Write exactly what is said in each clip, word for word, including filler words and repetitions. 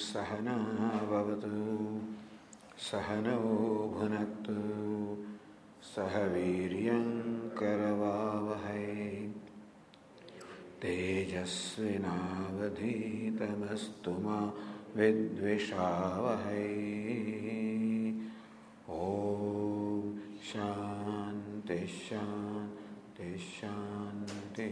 सहना भवतु सहनौ भुनक्तु सह वीर्यं करवावहै तेजस्विनावधीतमस्तु मा विद्विषावहै। ओम शांति शांति शांति।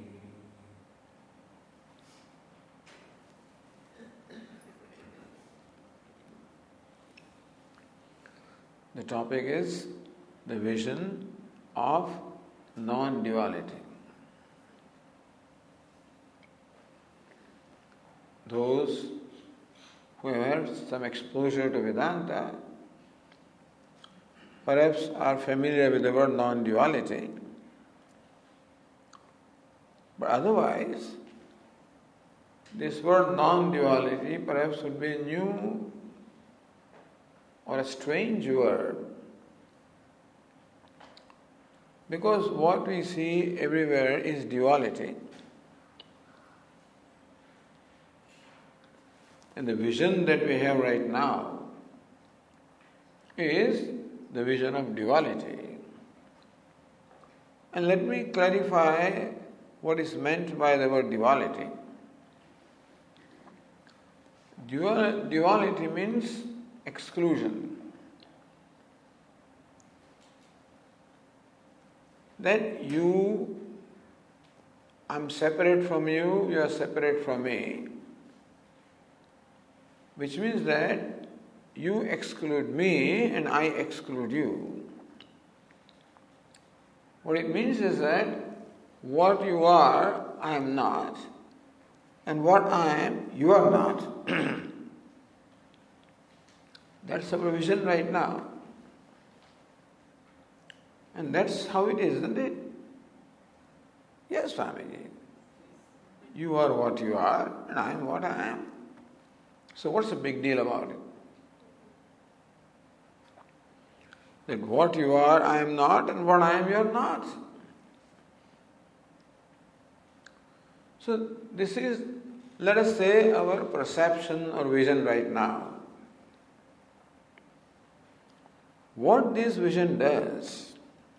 The topic is the vision of non-duality. Those who have had some exposure to Vedanta perhaps are familiar with the word non-duality, but otherwise this word non-duality perhaps would be new or a strange word, because what we see everywhere is duality, and the vision that we have right now is the vision of duality. And let me clarify what is meant by the word duality. Dual, duality means exclusion. That you, I'm separate from you, you are separate from me, which means that you exclude me and I exclude you. What it means is that what you are, I am not, and what I am, you are not. That's our vision right now. And that's how it is, isn't it? Yes, Swamiji. You are what you are, and I am what I am. So what's the big deal about it? That what you are, I am not, and what I am, you are not. So this is, let us say, our perception or vision right now. What this vision does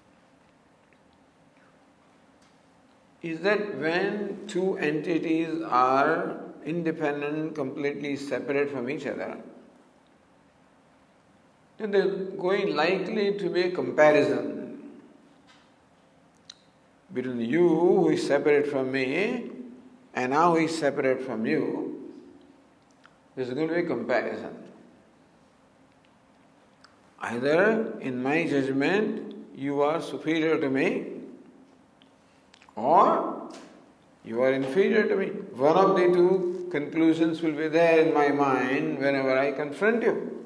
is that when two entities are independent, completely separate from each other, then there is going likely to be a comparison between you, who is separate from me, and now who is separate from you. There is going to be a comparison. Either, in my judgment, you are superior to me, or you are inferior to me. One of the two conclusions will be there in my mind whenever I confront you.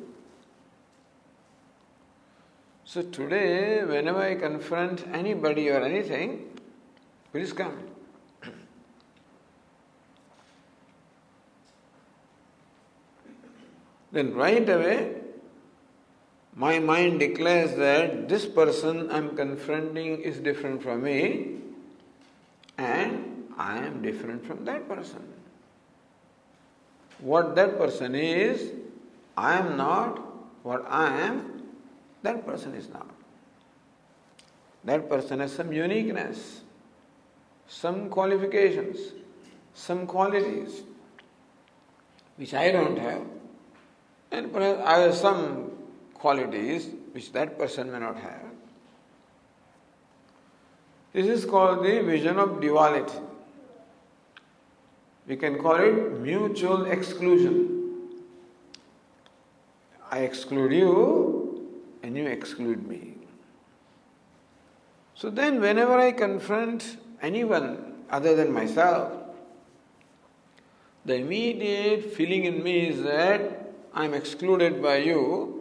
So today, whenever I confront anybody or anything, please come. Then right away, my mind declares that this person I am confronting is different from me, and I am different from that person. What that person is, I am not. What I am, that person is not. That person has some uniqueness, some qualifications, some qualities, which I don't have, and perhaps I have some qualities which that person may not have. This is called the vision of duality. We can call it mutual exclusion. I exclude you and you exclude me. So then whenever I confront anyone other than myself, the immediate feeling in me is that I am excluded by you.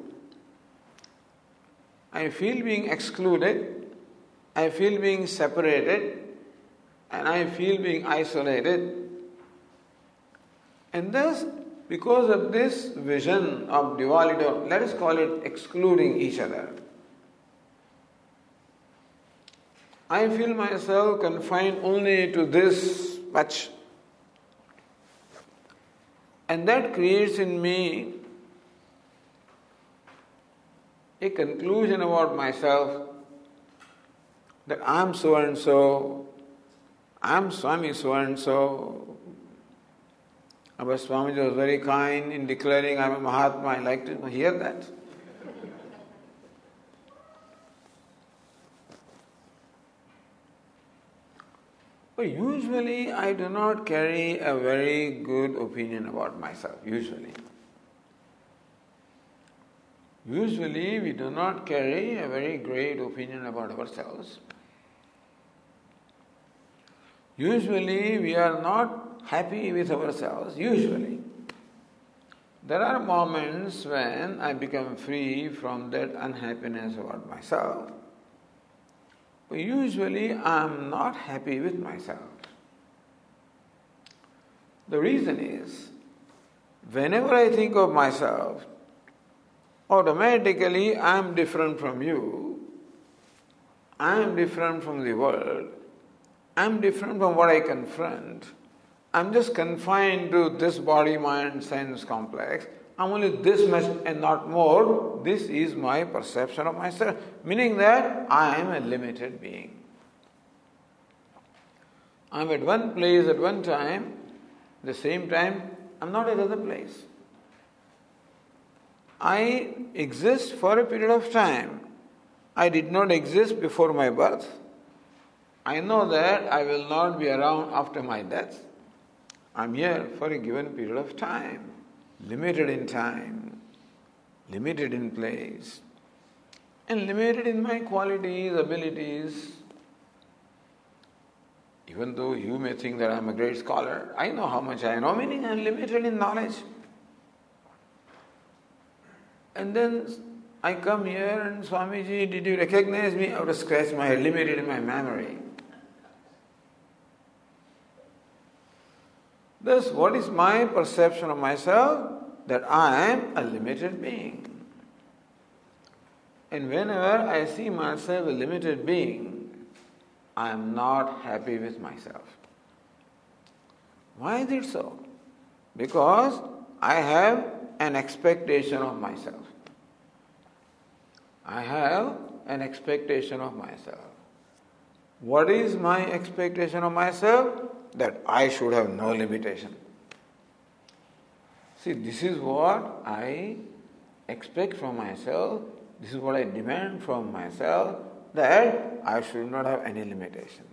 I feel being excluded, I feel being separated, and I feel being isolated. And thus, because of this vision of duality, of, let us call it excluding each other, I feel myself confined only to this much. And that creates in me a conclusion about myself that I'm so and so, I'm Swami so and so. Our Swamiji was very kind in declaring I'm a Mahatma. I like to hear that. But usually I do not carry a very good opinion about myself, usually. Usually we do not carry a very great opinion about ourselves. Usually we are not happy with ourselves, usually. There are moments when I become free from that unhappiness about myself. But usually I am not happy with myself. The reason is, whenever I think of myself, automatically I am different from you, I am different from the world, I am different from what I confront. I am just confined to this body, mind, sense complex. I am only this much and not more. This is my perception of myself, meaning that I am a limited being. I am at one place at one time, at the same time I am not at another place. I exist for a period of time. I did not exist before my birth. I know that I will not be around after my death. I am here for a given period of time, limited in time, limited in place, and limited in my qualities, abilities. Even though you may think that I am a great scholar, I know how much I know, meaning I am limited in knowledge. And then I come here and Swamiji, did you recognize me? I would have scratched my head, limited in my memory. Thus, what is my perception of myself? That I am a limited being. And whenever I see myself a limited being, I am not happy with myself. Why is it so? Because I have an expectation of myself. I have an expectation of myself. What is my expectation of myself? That I should have no limitation. See, this is what I expect from myself, this is what I demand from myself, that I should not have any limitation.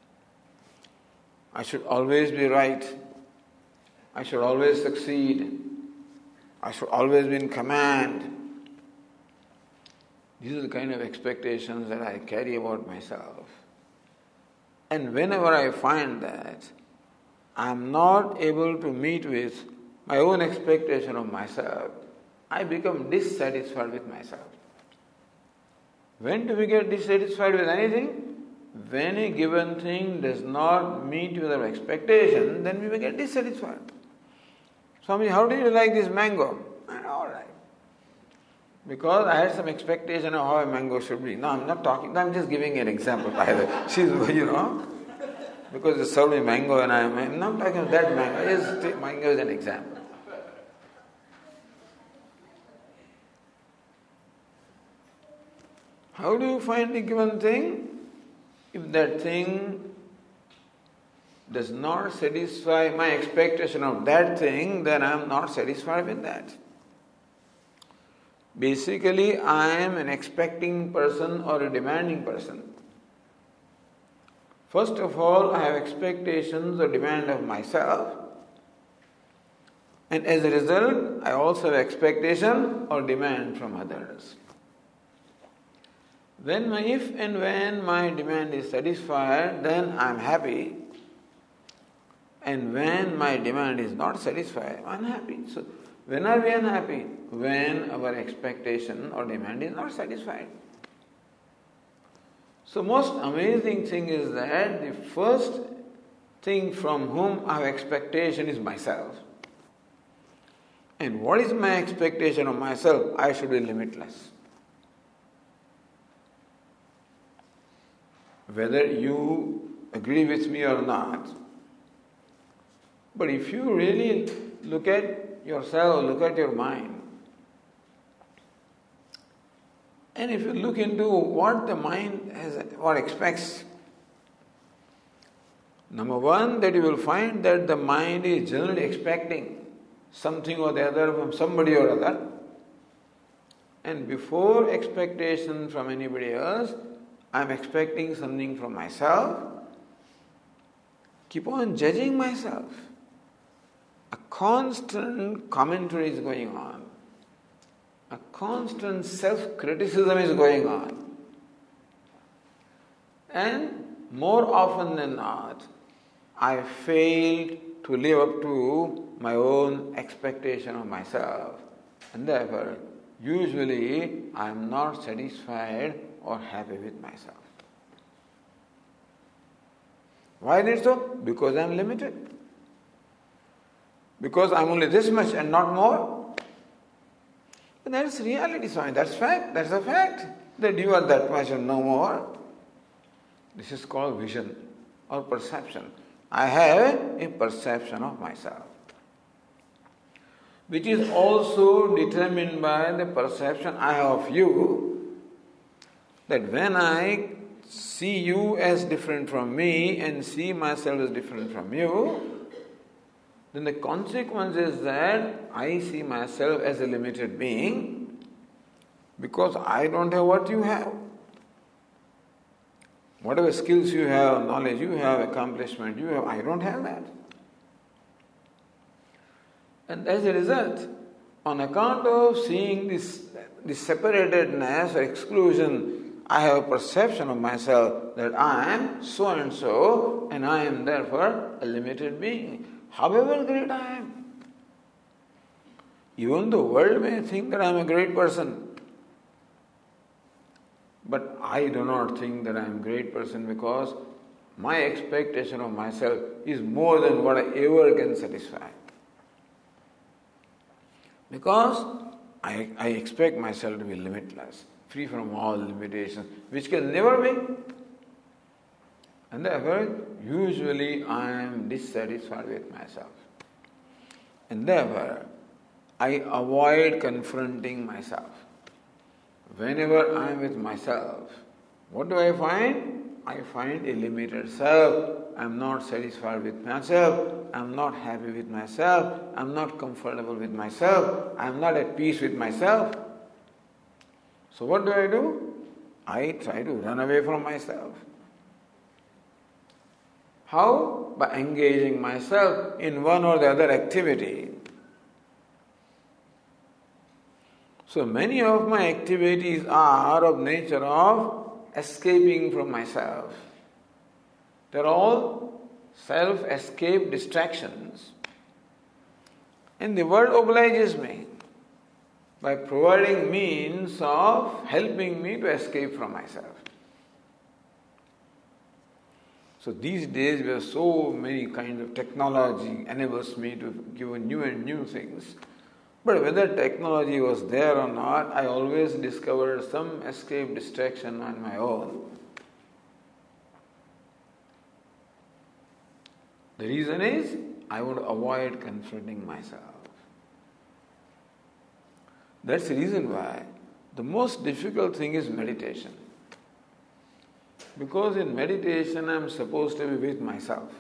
I should always be right. I should always succeed. I should always be in command. These are the kind of expectations that I carry about myself. And whenever I find that I am not able to meet with my own expectation of myself, I become dissatisfied with myself. When do we get dissatisfied with anything? When a given thing does not meet with our expectation, then we will get dissatisfied. Swami, how do you like this mango? All right. Because I had some expectation of how a mango should be. No, I'm not talking, I'm just giving an example, by the way. She's, you know, because they served me mango and I'm, I'm not talking about that mango, just mango is an example. How do you find a given thing? If that thing does not satisfy my expectation of that thing, then I am not satisfied with that. Basically, I am an expecting person or a demanding person. First of all, I have expectations or demand of myself. And as a result, I also have expectation or demand from others. When my, if and when my demand is satisfied, then I am happy. And when my demand is not satisfied, I am unhappy. So, when are we unhappy? When our expectation or demand is not satisfied. So most amazing thing is that the first thing from whom I have expectation is myself. And what is my expectation of myself? I should be limitless. Whether you agree with me or not, but if you really look at yourself, look at your mind. And if you look into what the mind has, what expects, number one, that you will find that the mind is generally expecting something or the other from somebody or other. And before expectation from anybody else, I am expecting something from myself. Keep on judging myself. A constant commentary is going on. A constant self-criticism is going on. And more often than not, I failed to live up to my own expectation of myself. And therefore, usually I am not satisfied or happy with myself. Why is it so? Because I am limited. Because I am only this much and not more. But that is reality, Swami. That's fact. That's a fact. That you are that much and no more. This is called vision or perception. I have a perception of myself, which is also determined by the perception I have of you. That when I see you as different from me and see myself as different from you, then the consequence is that I see myself as a limited being because I don't have what you have. Whatever skills you have, knowledge you have, accomplishment you have, I don't have that. And as a result, on account of seeing this, this separatedness or exclusion, I have a perception of myself that I am so and so, and I am therefore a limited being, however great I am. Even the world may think that I am a great person, but I do not think that I am a great person because my expectation of myself is more than what I ever can satisfy. Because I, I expect myself to be limitless, free from all limitations, which can never be. And therefore, usually I am dissatisfied with myself. And therefore, I avoid confronting myself. Whenever I am with myself, what do I find? I find a limited self. I am not satisfied with myself. I am not happy with myself. I am not comfortable with myself. I am not at peace with myself. So what do I do? I try to run away from myself. How? By engaging myself in one or the other activity. So many of my activities are of nature of escaping from myself. They're all self-escape distractions. And the world obliges me by providing means of helping me to escape from myself. So these days where so many kinds of technology enables me to give new and new things. But whether technology was there or not, I always discovered some escape distraction on my own. The reason is, I would avoid confronting myself. That's the reason why the most difficult thing is meditation. Because in meditation I am supposed to be with myself.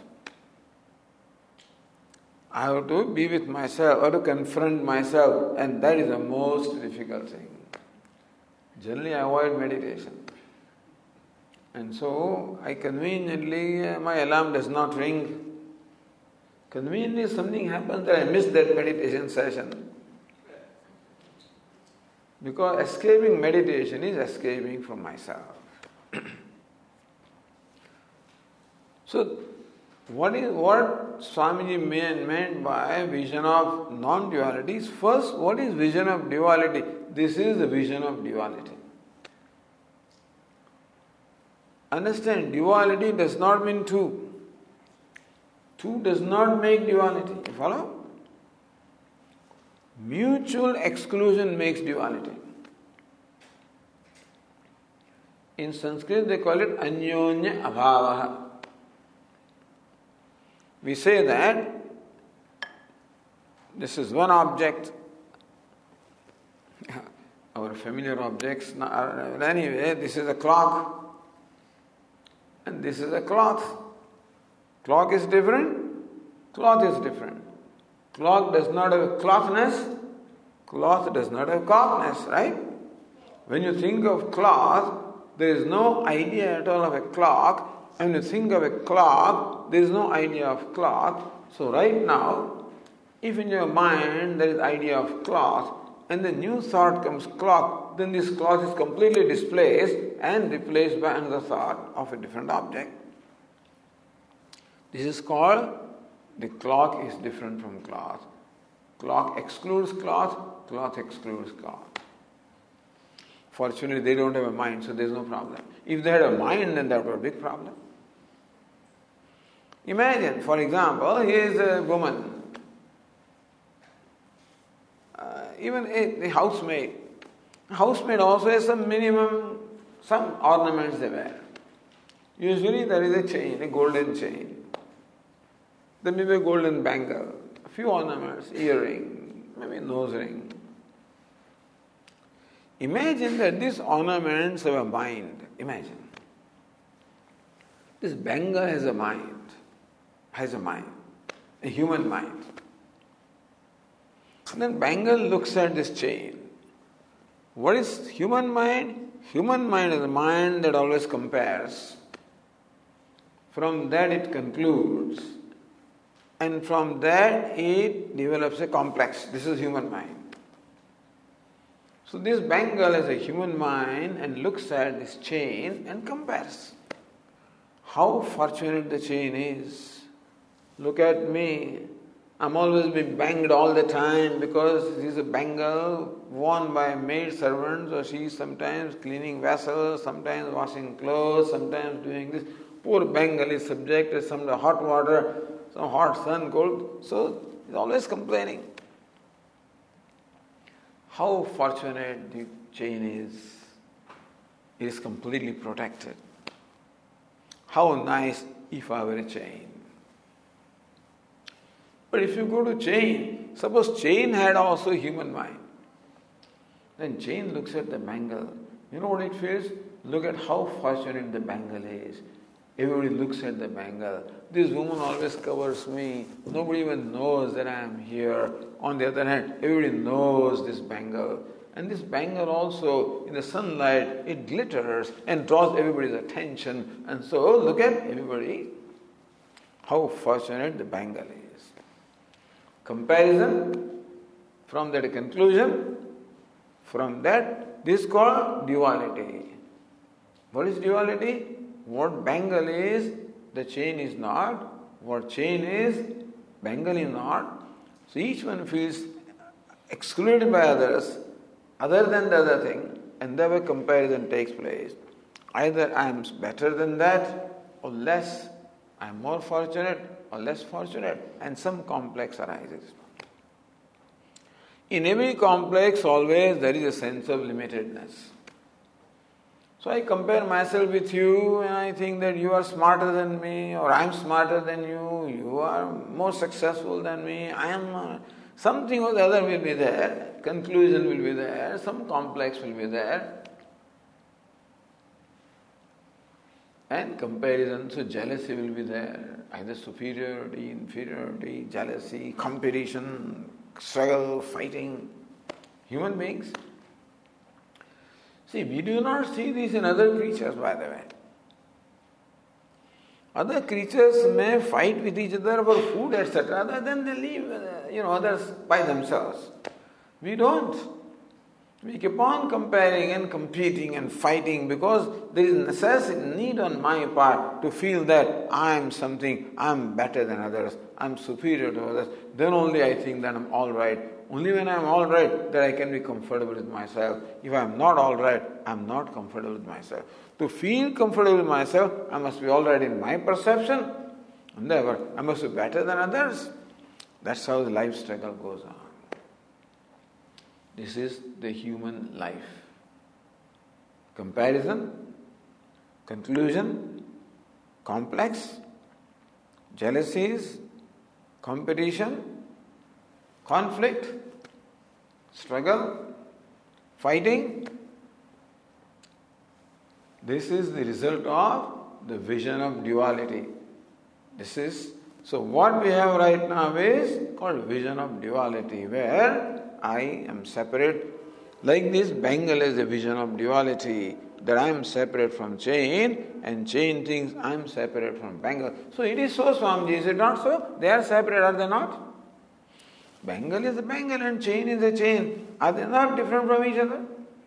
I have to be with myself, I have to confront myself, and that is the most difficult thing. Generally I avoid meditation. And so I conveniently, uh, my alarm does not ring. Conveniently something happens that I miss that meditation session. Because escaping meditation is escaping from myself. So, what is what Swamiji meant by vision of non-duality is, first, what is vision of duality? This is the vision of duality. Understand, duality does not mean two. Two does not make duality. You follow? Mutual exclusion makes duality. In Sanskrit they call it anyonya abhavaha. We say that This is one object. Our familiar objects. Anyway, this is a clock. And this is a cloth. Clock is different. Cloth is different. Clock does not have clothness. Cloth does not have clothness, right? When you think of cloth, there is no idea at all of a clock. When you think of a clock, there is no idea of cloth. So right now, if in your mind there is idea of cloth, and the new thought comes clock, then this cloth is completely displaced and replaced by another thought of a different object. This is called the clock is different from cloth. Clock excludes cloth, cloth excludes cloth. Fortunately, they don't have a mind, so there's no problem. If they had a mind, then that would be a big problem. Imagine, for example, here is a woman, uh, even a, a housemaid. A housemaid also has some minimum, some ornaments they wear. Usually there is a chain, a golden chain. There may be a golden bangle, a few ornaments, earring, maybe a nose ring. Imagine that these ornaments have a mind. Imagine. This bangle has a mind, has a mind, a human mind. And then bangle looks at this chain. What is human mind? Human mind is a mind that always compares. From that it concludes. And from that it develops a complex. This is human mind. So this bangle has a human mind and looks at this chain and compares. How fortunate the chain is. Look at me. I'm always being banged all the time because this is a bangle worn by maid servants, or she is sometimes cleaning vessels, sometimes washing clothes, sometimes doing this. Poor bangle is subject to some hot water, some hot sun, cold. So he's always complaining. How fortunate the chain is. It is completely protected. How nice if I were a chain. But if you go to chain, suppose chain had also human mind. Then chain looks at the bangle. You know what it feels? Look at how fortunate the bangle is. Everybody looks at the bangle. This woman always covers me. Nobody even knows that I am here. On the other hand, everybody knows this bangle. And this bangle also, in the sunlight, it glitters and draws everybody's attention. And so, look at everybody, how fortunate the bangle is. Comparison, from that conclusion, from that, this is called duality. What is duality? What bangle is, the chain is not. What chain is, bangle is not. So each one feels excluded by others, other than the other thing, and thereby comparison takes place. Either I am better than that, or less. I am more fortunate, or less fortunate, and some complex arises. In every complex, always there is a sense of limitedness. So I compare myself with you and I think that you are smarter than me, or I am smarter than you, you are more successful than me, I am not. Something or the other will be there, conclusion will be there, some complex will be there. And comparison, so jealousy will be there, either superiority, inferiority, jealousy, competition, struggle, fighting. Human beings. See, we do not see this in other creatures, by the way. Other creatures may fight with each other for food, et cetera. Then they leave, you know, others by themselves. We don't. We keep on comparing and competing and fighting because there is necessity, need on my part to feel that I am something, I am better than others, I am superior to others. Then only I think that I am all right. Only when I am all right that I can be comfortable with myself. If I am not all right, I am not comfortable with myself. To feel comfortable with myself, I must be all right in my perception. And therefore, I must be better than others. That's how the life struggle goes on. This is the human life. Comparison, conclusion, complex, jealousies, competition, conflict, struggle, fighting. This is the result of the vision of duality. This is, so what we have right now is called vision of duality, where I am separate. Like this bangle is a vision of duality, that I am separate from chain, and chain thinks I am separate from bangle. So it is so, Swamiji, is it not so? They are separate, are they not? Bangle is a bangle and chain is a chain. Are they not different from each other?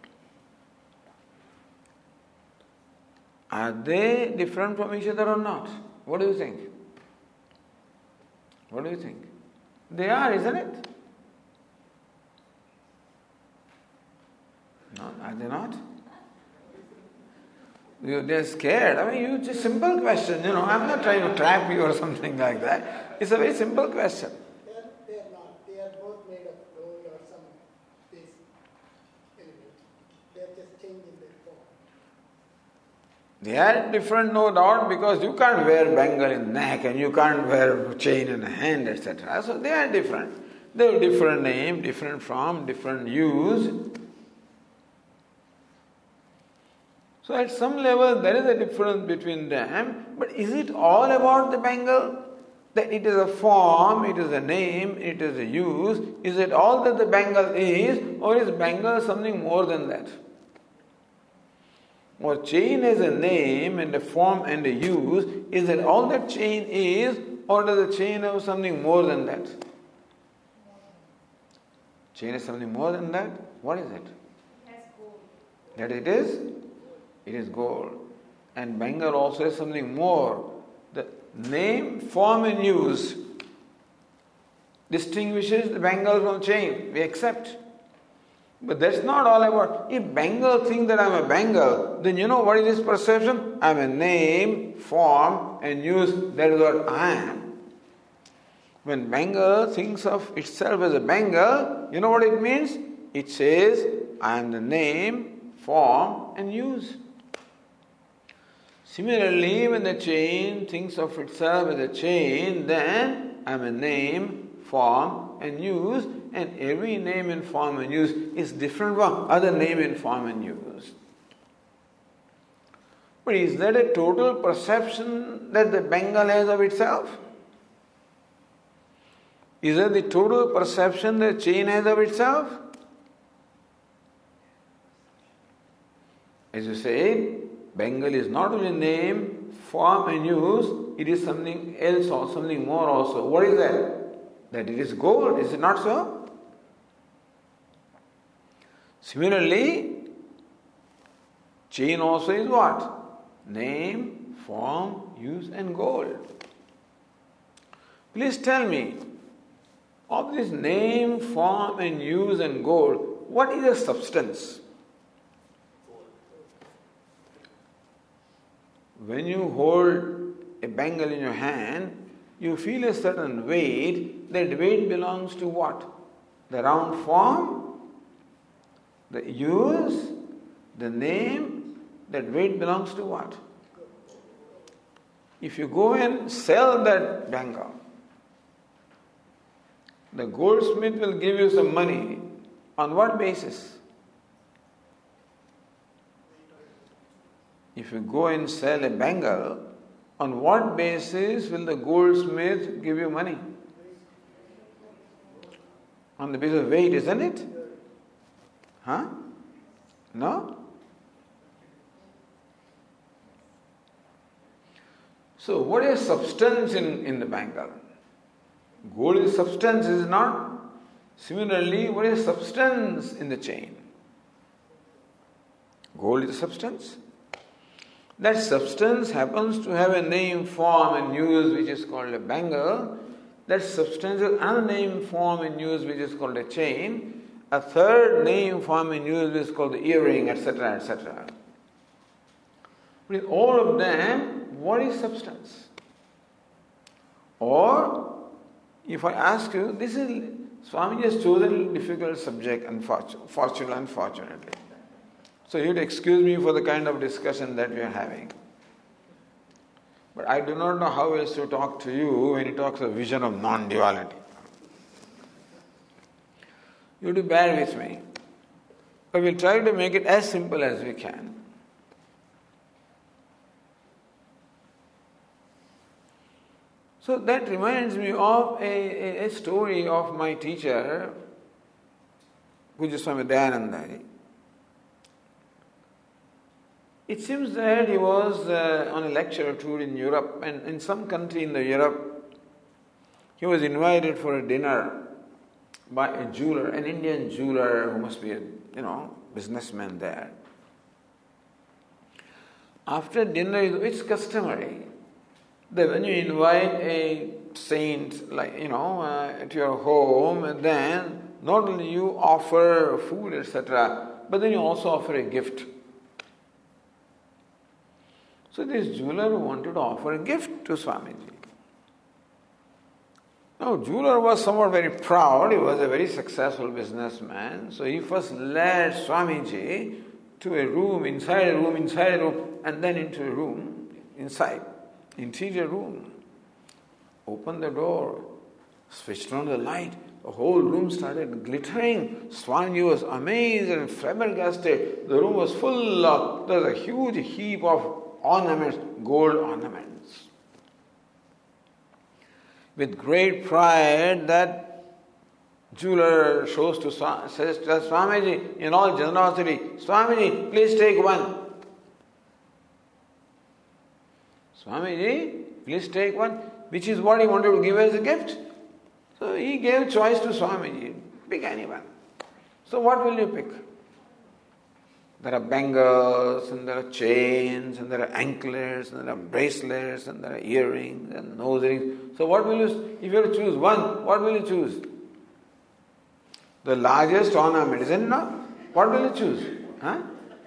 Are they different from each other or not? What do you think? What do you think? They are, isn't it? No, are they not? You, they're scared. I mean, you, it's a simple question, you know. I'm not trying to trap you or something like that. It's a very simple question. They are, they are not. They are both made of gold or some base element. They are just changing their form. They are different, no doubt, because you can't wear bangle in neck and you can't wear chain in hand, et cetera. So they are different. They have different name, different form, different use. So at some level there is a difference between them, but is it all about the bangle? That it is a form, it is a name, it is a use. Is it all that the bangle is, or is bangle something more than that? Or chain is a name and a form and a use. Is it all that chain is, or does the chain have something more than that? Chain is something more than that? What is it? That it is? It is gold. And bangle also is something more. The name, form and use distinguishes the bangle from chain. We accept. But that's not all about. If bangle thinks that I'm a bangle, then you know what is his perception? I'm a name, form and use. That is what I am. When bangle thinks of itself as a bangle, you know what it means? It says, I am the name, form and use. Similarly, when the chain thinks of itself as a chain, then I am a name, form and use, and every name and form and use is different from other name and form and use. But is that a total perception that the bangle has of itself? Is that the total perception that chain has of itself? As you said, bangle is not only name, form and use, it is something else or something more also. What is that? That it is gold, is it not so? Similarly, chain also is what? Name, form, use and gold. Please tell me, of this name, form and use and gold, what is the substance? When you hold a bangle in your hand, you feel a certain weight. That weight belongs to what? The round form, the use, the name. That weight belongs to what? If you go and sell that bangle, the goldsmith will give you some money. On what basis? If you go and sell a bangle, on what basis will the goldsmith give you money? On the basis of weight, isn't it? Huh? No? So what is substance in, in the bangle? Gold is substance, is it not? Similarly, what is substance in the chain? Gold is substance. That substance happens to have a name, form and use which is called a bangle. That substance has another name, form and use which is called a chain. A third name, form and use which is called the earring, et cetera, et cetera. With all of them, what is substance? Or, if I ask you, this is, Swamiji has chosen a difficult subject, unfortunately, unfortunately. So you'd excuse me for the kind of discussion that we are having. But I do not know how else to talk to you when he talks of vision of non-duality. You have to bear with me. But we'll try to make it as simple as we can. So that reminds me of a, a, a story of my teacher, Pujya Swami Dayananda. It seems that he was uh, on a lecture tour in Europe, and in some country in the Europe, he was invited for a dinner by a jeweler, an Indian jeweler who must be a, you know, businessman there. After dinner, it's customary that when you invite a saint, like, you know, uh, to your home, then not only you offer food, et cetera, but then you also offer a gift. So this jeweler wanted to offer a gift to Swamiji. Now, jeweler was somewhat very proud. He was a very successful businessman. So he first led Swamiji to a room, inside a room, inside a room, and then into a room, inside, interior room. Opened the door, switched on the light. The whole room started glittering. Swamiji was amazed and flabbergasted. The room was full of, there was a huge heap of ornaments, gold ornaments. With great pride, that jeweler shows to says to Swamiji in all generosity, Swamiji, please take one. Swamiji, please take one, which is what he wanted to give as a gift. So he gave choice to Swamiji, pick anyone. So what will you pick? There are bangles, and there are chains, and there are anklets, and there are bracelets, and there are earrings, and nose rings. So what will you, if you have to choose one, what will you choose? The largest ornament, isn't it not? What will you choose? Huh?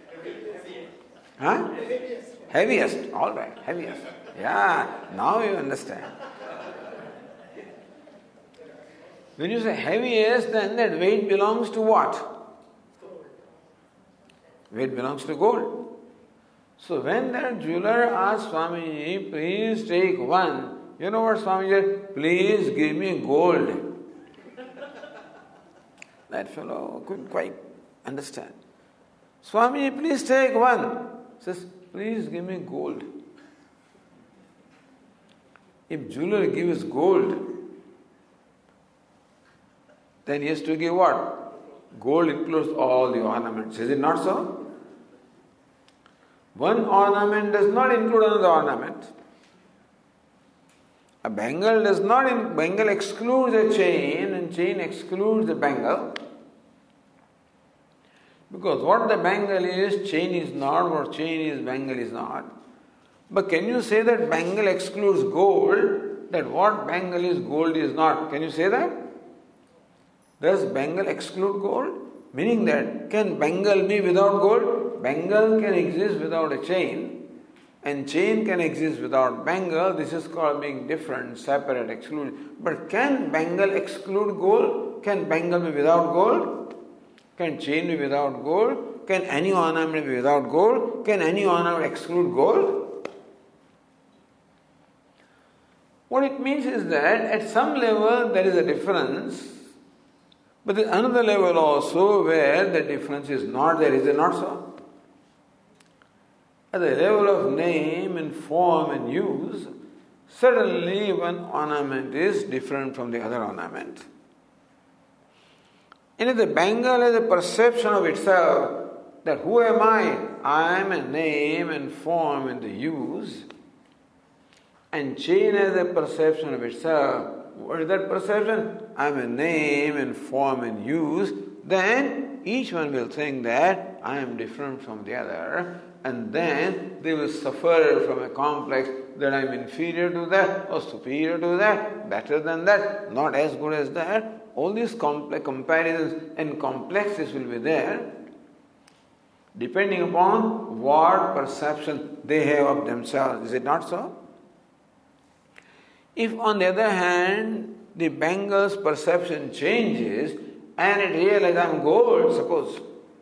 Huh? Heaviest. All right, heaviest. Yeah, now you understand. When you say heaviest, then that weight belongs to what? Weight belongs to gold. So when that jeweler asked Swamiji, please take one, you know what Swamiji said? Please give me gold. That fellow couldn't quite understand. Swamiji, please take one. Says, please give me gold. If jeweler gives gold, then he has to give what? Gold includes all the ornaments. Is it not so? One ornament does not include another ornament. A bangle does not, in, bangle excludes a chain and chain excludes the bangle. Because what the bangle is, chain is not, what chain is, bangle is not. But can you say that bangle excludes gold, that what bangle is, gold is not? Can you say that? Does bangle exclude gold? Meaning that, can bangle be without gold? Bangle can exist without a chain, and chain can exist without bangle. This is called being different, separate, excluded. But can bangle exclude gold? Can bangle be without gold? Can chain be without gold? Can any ornament be without gold? Can any ornament exclude gold? What it means is that at some level there is a difference, but there's another level also where the difference is not there. Is it not so? At the level of name and form and use, certainly one ornament is different from the other ornament. And if the bangle has a perception of itself, that who am I? I am a name and form and the use. And chain has a perception of itself. What is that perception? I am a name and form and use. Then each one will think that I am different from the other. And then they will suffer from a complex that I am inferior to that or superior to that, better than that, not as good as that. All these complex comparisons and complexes will be there depending upon what perception they have of themselves. Is it not so? If on the other hand, the bangle's perception changes and it realizes I am gold, suppose,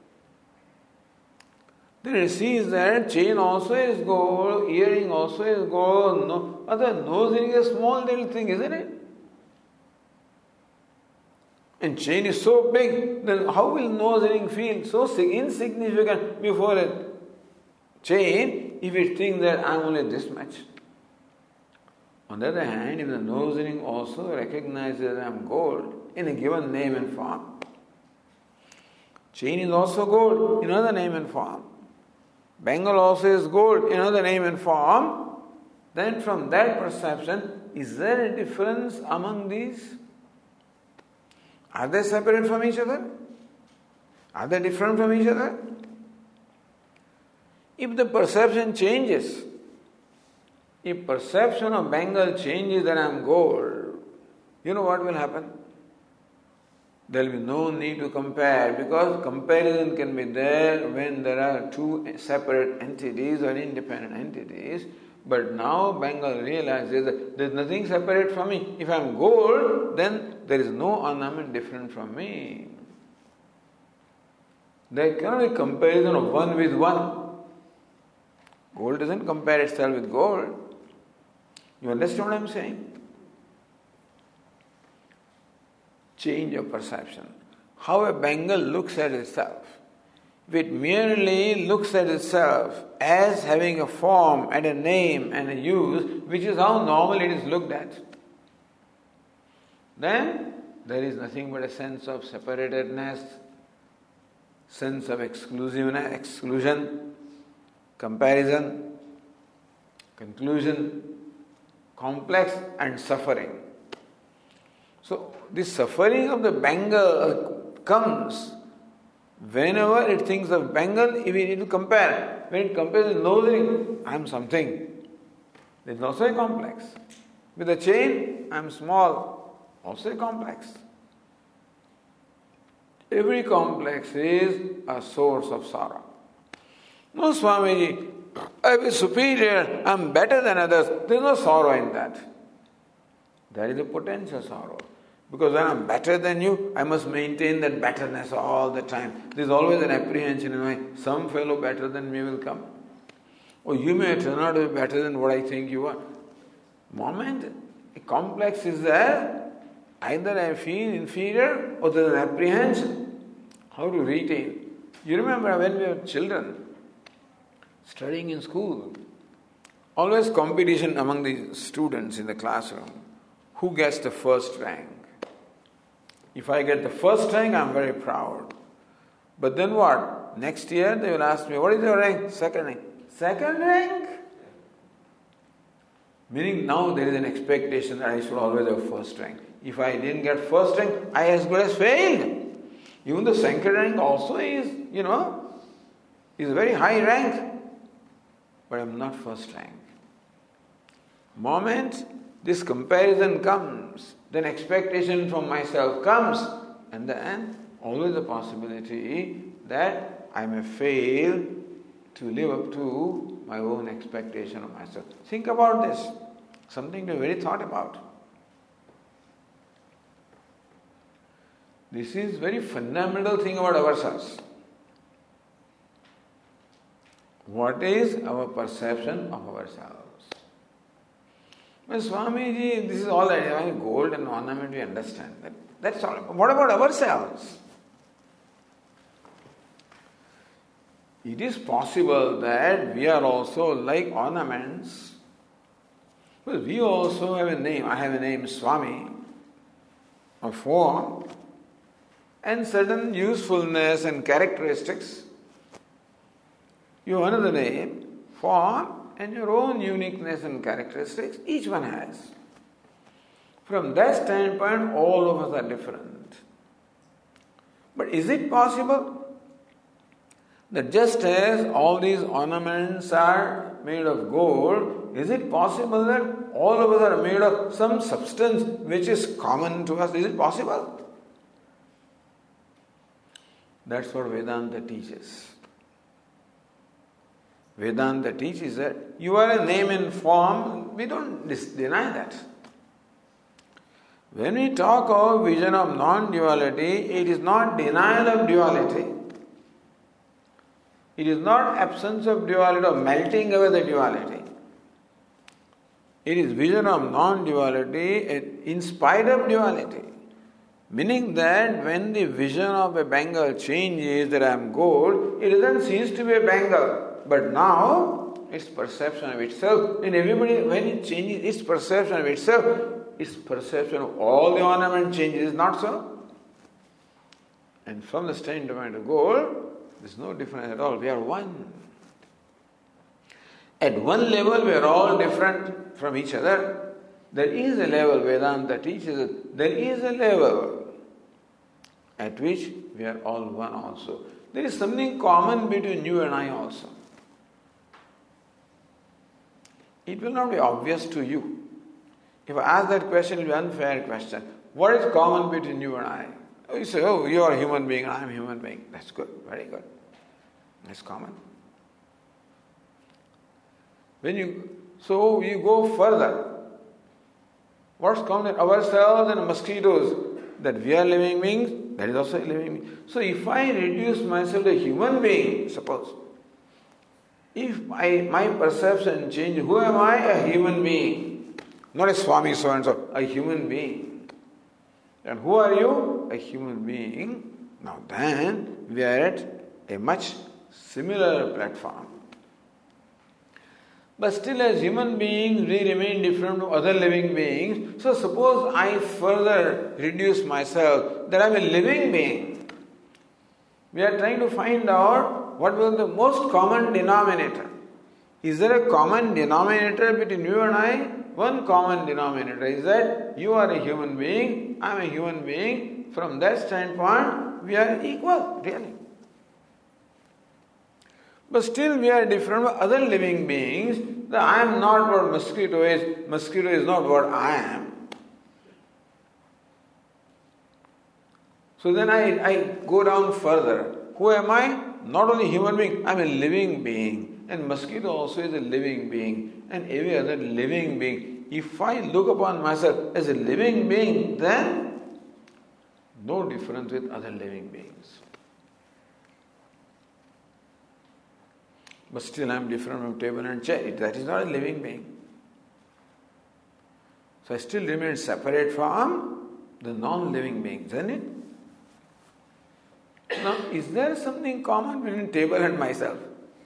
then it sees that chain also is gold, earring also is gold, no, other nose ring is a small little thing, isn't it? and chain is so big, then how will nose ring feel so insignificant before a chain if it thinks that I am only this much? On the other hand, if the nose ring also recognizes I am gold in a given name and form, chain is also gold in another name and form, bangle also is gold in another name and form, then from that perception, is there a difference among these? Are they separate from each other? Are they different from each other? If the perception changes, if perception of bangle changes that I am gold, you know what will happen? There will be no need to compare, because comparison can be there when there are two separate entities or independent entities. But now bangle realizes that there is nothing separate from me. If I am gold, then there is no ornament different from me. There cannot be comparison of one with one. Gold doesn't compare itself with gold. You understand what I am saying? Change of perception. How a bangle looks at itself. If it merely looks at itself as having a form and a name and a use, which is how normally it is looked at, then there is nothing but a sense of separatedness, sense of exclusiveness, exclusion, comparison, conclusion, complex and suffering. So this suffering of the bangle comes whenever it thinks of bangle, if it will compare. When it compares with nose ring, I am something. There is also a complex. With a chain, I am small. Also a complex. Every complex is a source of sorrow. No, Swamiji, I am superior, I am better than others. There is no sorrow in that. There is a potential sorrow. Because when I am better than you, I must maintain that betterness all the time. There is always an apprehension in my mind, some fellow better than me will come. Or you may turn out to be better than what I think you are. Moment a complex is there, either I feel inferior or there is an apprehension. How to retain? You remember when we were children, studying in school, always competition among the students in the classroom. Who gets the first rank? If I get the first rank, I am very proud. But then what? Next year they will ask me, what is your rank? Second rank. Second rank? Meaning now there is an expectation that I should always have first rank. If I didn't get first rank, I as good as failed. Even the second rank also is, you know, is a very high rank. But I am not first rank. Moment this comparison comes, then expectation from myself comes, and then always the possibility that I may fail to live up to my own expectation of myself. Think about this. Something to be very thought about. This is very fundamental thing about ourselves. What is our perception of ourselves? Well, Swamiji, this is all that gold and ornament, we understand. That, that's all. What about ourselves? It is possible that we are also like ornaments. Well, we also have a name. I have a name, Swami, a form, and certain usefulness and characteristics. You have another name, form, and your own uniqueness and characteristics, each one has. From that standpoint, all of us are different. But is it possible that just as all these ornaments are made of gold, is it possible that all of us are made of some substance which is common to us? Is it possible? That's what Vedanta teaches. Vedanta teaches that you are a name and form. We don't dis- deny that. When we talk of vision of non-duality, it is not denial of duality. It is not absence of duality or melting away the duality. It is vision of non-duality in spite of duality. Meaning that when the vision of a bangle changes that I am gold, it doesn't cease to be a bangle. But now, its perception of itself, and everybody, when it changes its perception of itself, its perception of all the ornament changes, is not so? And from the standpoint of gold, there's no difference at all. We are one. At one level, we are all different from each other. There is a level, Vedanta teaches us, there is a level at which we are all one also. There is something common between you and I also. It will not be obvious to you. If I ask that question, it will be an unfair question. What is common between you and I? You say, oh, you are a human being, I am a human being. That's good, very good. That's common. When you so you go further. What's common? Ourselves and mosquitoes. That we are living beings, that is also a living being. So if I reduce myself to a human being, suppose, if I, my perception changes, who am I? A human being. Not a Swami so and so, a human being. And who are you? A human being. Now then, we are at a much similar platform. But still as human beings, we remain different from other living beings. So suppose I further reduce myself, that I am a living being. We are trying to find out what was the most common denominator. Is there a common denominator between you and I? One common denominator is that you are a human being, I am a human being. From that standpoint, we are equal, really. But still we are different from other living beings. That I am not what mosquito is, mosquito is not what I am. So then I, I go down further. Who am I? Not only human being, I am a living being. And mosquito also is a living being. And every other living being. If I look upon myself as a living being, then no difference with other living beings. But still I am different from table and chair. That is not a living being. So I still remain separate from the non-living beings, isn't it? Now, is there something common between table and myself?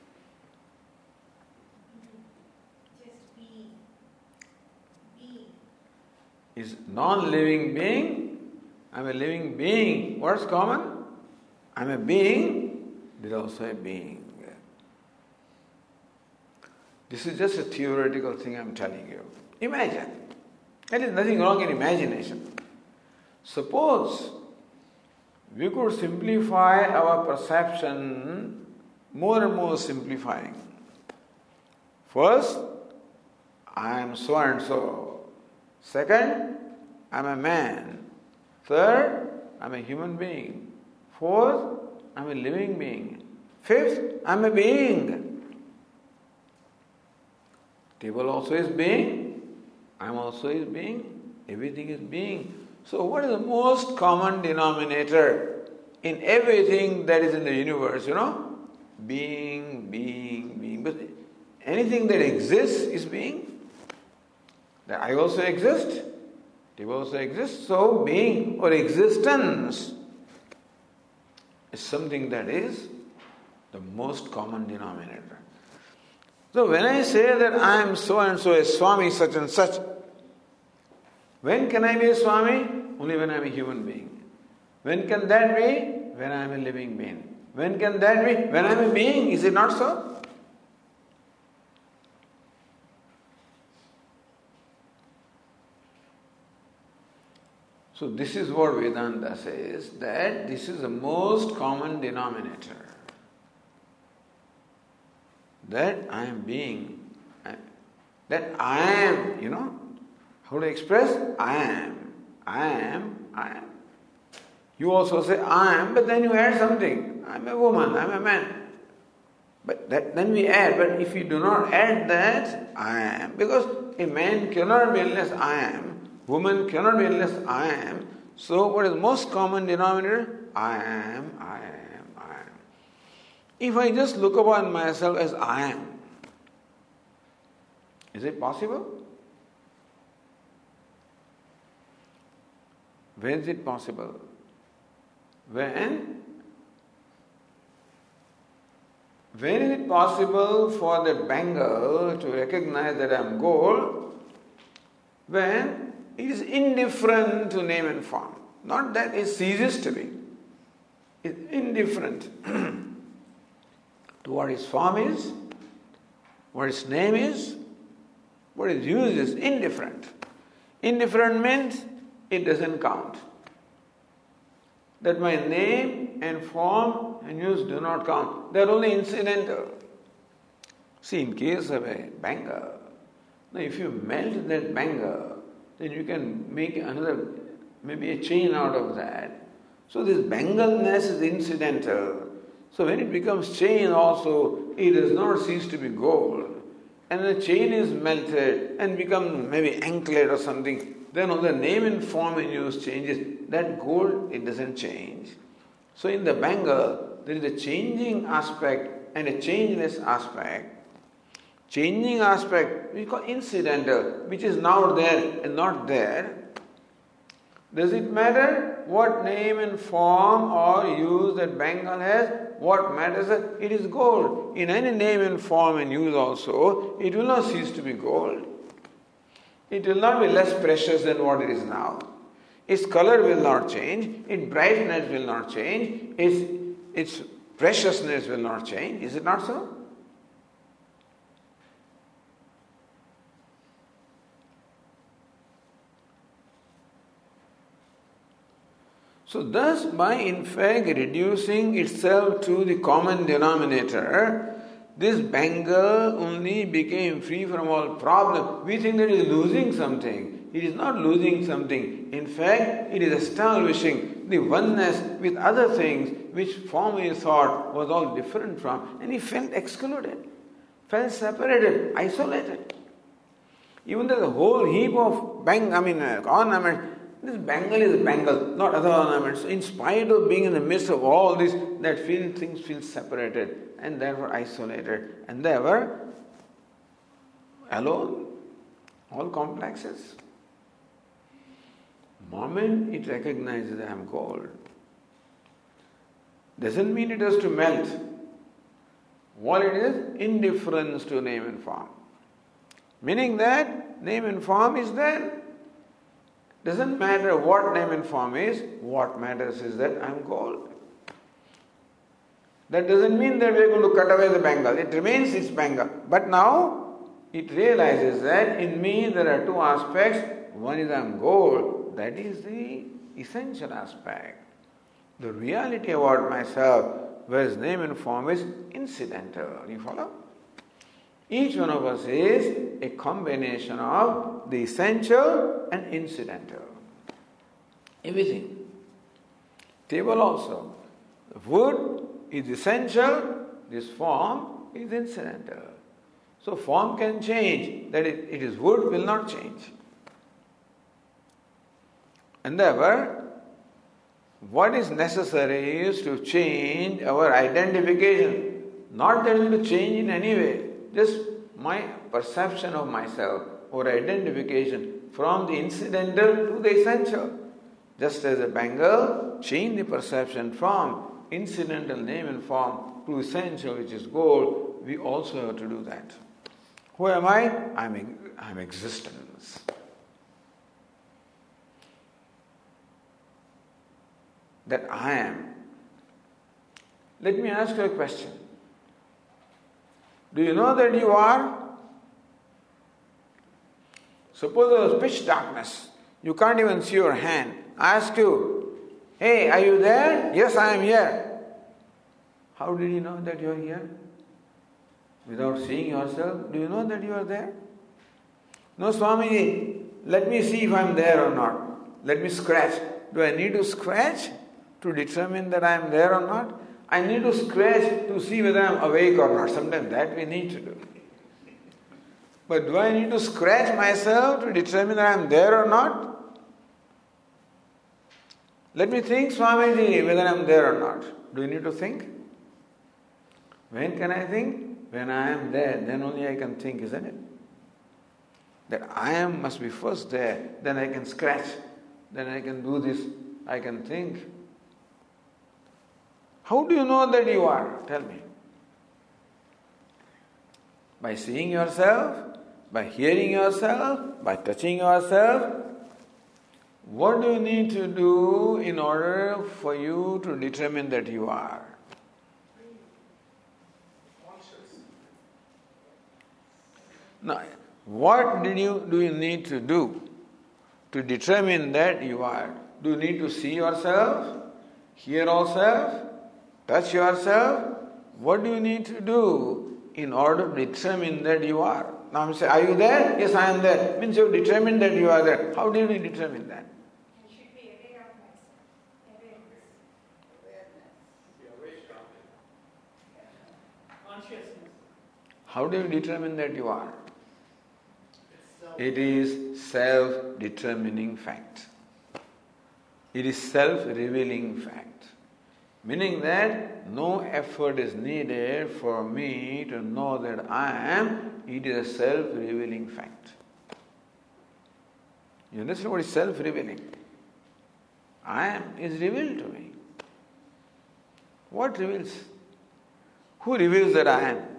Just being. Being. Is non-living being? I am a living being. What's common? I am a being. There is also a being. This is just a theoretical thing I am telling you. Imagine. There is nothing wrong in imagination. Suppose we could simplify our perception, more and more simplifying. First, I am so and so. Second, I am a man. Third, I am a human being. Fourth, I am a living being. Fifth, I am a being. Table also is being, I am also is being, everything is being. So what is the most common denominator in everything that is in the universe, you know? Being, being, being. But anything that exists is being. That I also exist, table also exists. So being or existence is something that is the most common denominator. So when I say that I am so and so, a Swami such and such, when can I be a Swami? Only when I am a human being. When can that be? When I am a living being. When can that be? When I am a being. Is it not so? So this is what Vedanta says, that this is the most common denominator. That I am being, that I am, you know, how to express? I am, I am, I am. You also say I am, but then you add something. I am a woman, I am a man. But that, then we add, but if you do not add that, I am, because a man cannot be unless I am, woman cannot be unless I am. So what is the most common denominator? I am, I am. If I just look upon myself as I am, is it possible? When is it possible? When? When is it possible for the bangle to recognize that I am gold? When it is indifferent to name and form. Not that it ceases to be. It's indifferent to what its form is, what its name is, what its use is. Indifferent. Indifferent means it doesn't count. That my name and form and use do not count. They are only incidental. See, in case of a bangle, now if you melt that bangle, then you can make another, maybe a chain out of that. So this bangleness is incidental. So when it becomes chain also, it does not cease to be gold. And the chain is melted and becomes maybe anklet or something. Then all the name and form and use changes. That gold, it doesn't change. So in the bangle, there is a changing aspect and a changeless aspect. Changing aspect, we call incidental, which is now there and not there. Does it matter what name and form or use that bangle has? What matters is it is gold. In any name and form and use also, it will not cease to be gold. It will not be less precious than what it is now. Its color will not change, its brightness will not change, its, its preciousness will not change. Is it not so? So thus, by in fact reducing itself to the common denominator, this bangle only became free from all problem. We think that it is losing something. It is not losing something. In fact, it is establishing the oneness with other things which formerly thought was all different from. And he felt excluded, felt separated, isolated. Even though the whole heap of bang, I mean uh, ornaments, this bangle is a bangle, not other ornaments. In spite of being in the midst of all this, that feel, things feel separated and therefore isolated and they were alone, all complexes. Moment it recognizes that I am gold, doesn't mean it has to melt. What it is? Indifference to name and form. Meaning that name and form is there. Doesn't matter what name and form is, what matters is that I am gold. That doesn't mean that we are going to cut away the bangle. It remains its bangle. But now it realizes that in me there are two aspects. One is I am gold. That is the essential aspect. The reality about myself, whereas name and form is incidental. You follow? Each one of us is a combination of the essential and incidental. Everything. Table also. The wood is essential, this form is incidental. So form can change, that it, it is wood will not change. And therefore, what is necessary is to change our identification. Not that it will change in any way. Just my perception of myself or identification from the incidental to the essential. Just as a bangle changed the perception from incidental name and form to essential, which is gold, we also have to do that. Who am I? I'm, I'm existence. That I am. Let me ask you a question. Do you know that you are? Suppose there was pitch darkness. You can't even see your hand. I ask you, hey, are you there? Yes, I am here. How did you know that you are here? Without seeing yourself, do you know that you are there? No, Swamiji, let me see if I am there or not. Let me scratch. Do I need to scratch to determine that I am there or not? I need to scratch to see whether I am awake or not. Sometimes that we need to do. But do I need to scratch myself to determine that I am there or not? Let me think, Swamiji, whether I am there or not. Do you need to think? When can I think? When I am there, then only I can think, isn't it? That I am must be first there, then I can scratch then I can do this, I can think. How do you know that you are? Tell me. By seeing yourself, by hearing yourself, by touching yourself. What do you need to do in order for you to determine that you are? Now, what did you do you need to do to determine that you are? Do you need to see yourself, hear yourself, touch yourself? What do you need to do in order to determine that you are? Now I'm saying, are you there? Yes, I am there. Means you have determined that you are there. How did you determine that? I should be aware of myself. Awareness. Consciousness. How do you determine that you are? It is self-determining fact. It is self-revealing fact. Meaning that no effort is needed for me to know that I am. It is a self-revealing fact. You understand what is self-revealing? I am is revealed to me. What reveals? Who reveals that I am?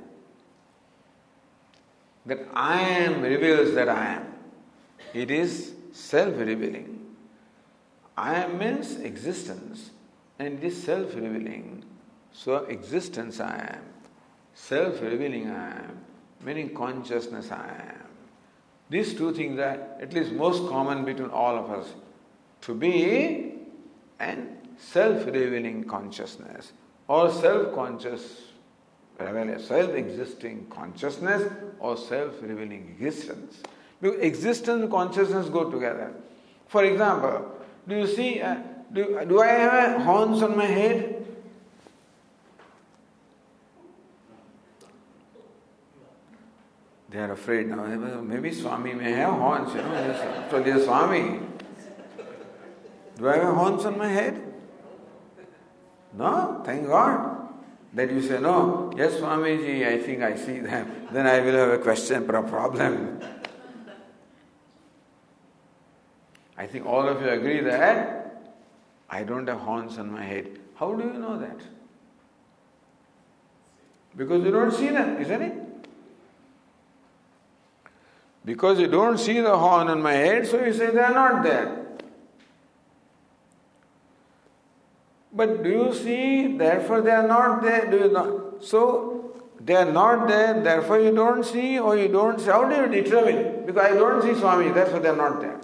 That I am reveals that I am. It is self-revealing. I am means existence, and it is self-revealing. So existence I am, self-revealing I am, meaning consciousness I am. These two things are at least most common between all of us. To be and self-revealing consciousness or self-conscious, self-existing consciousness or self-revealing existence. Because existence and consciousness go together. For example, do you see, uh, do, do I have horns on my head? They are afraid now. Maybe Swami may have horns, you know. So dear Swami, do I have horns on my head? No, thank God. That you say, no, yes Swamiji, I think I see them. Then I will have a question or a problem. I think all of you agree that I don't have horns on my head. How do you know that? Because you don't see them, isn't it? Because you don't see the horn on my head, so you say they are not there. But do you see, therefore they are not there? Do you not? So, they are not there, therefore you don't see, or you don't see. How do you determine? Because I don't see Swami, therefore they are not there.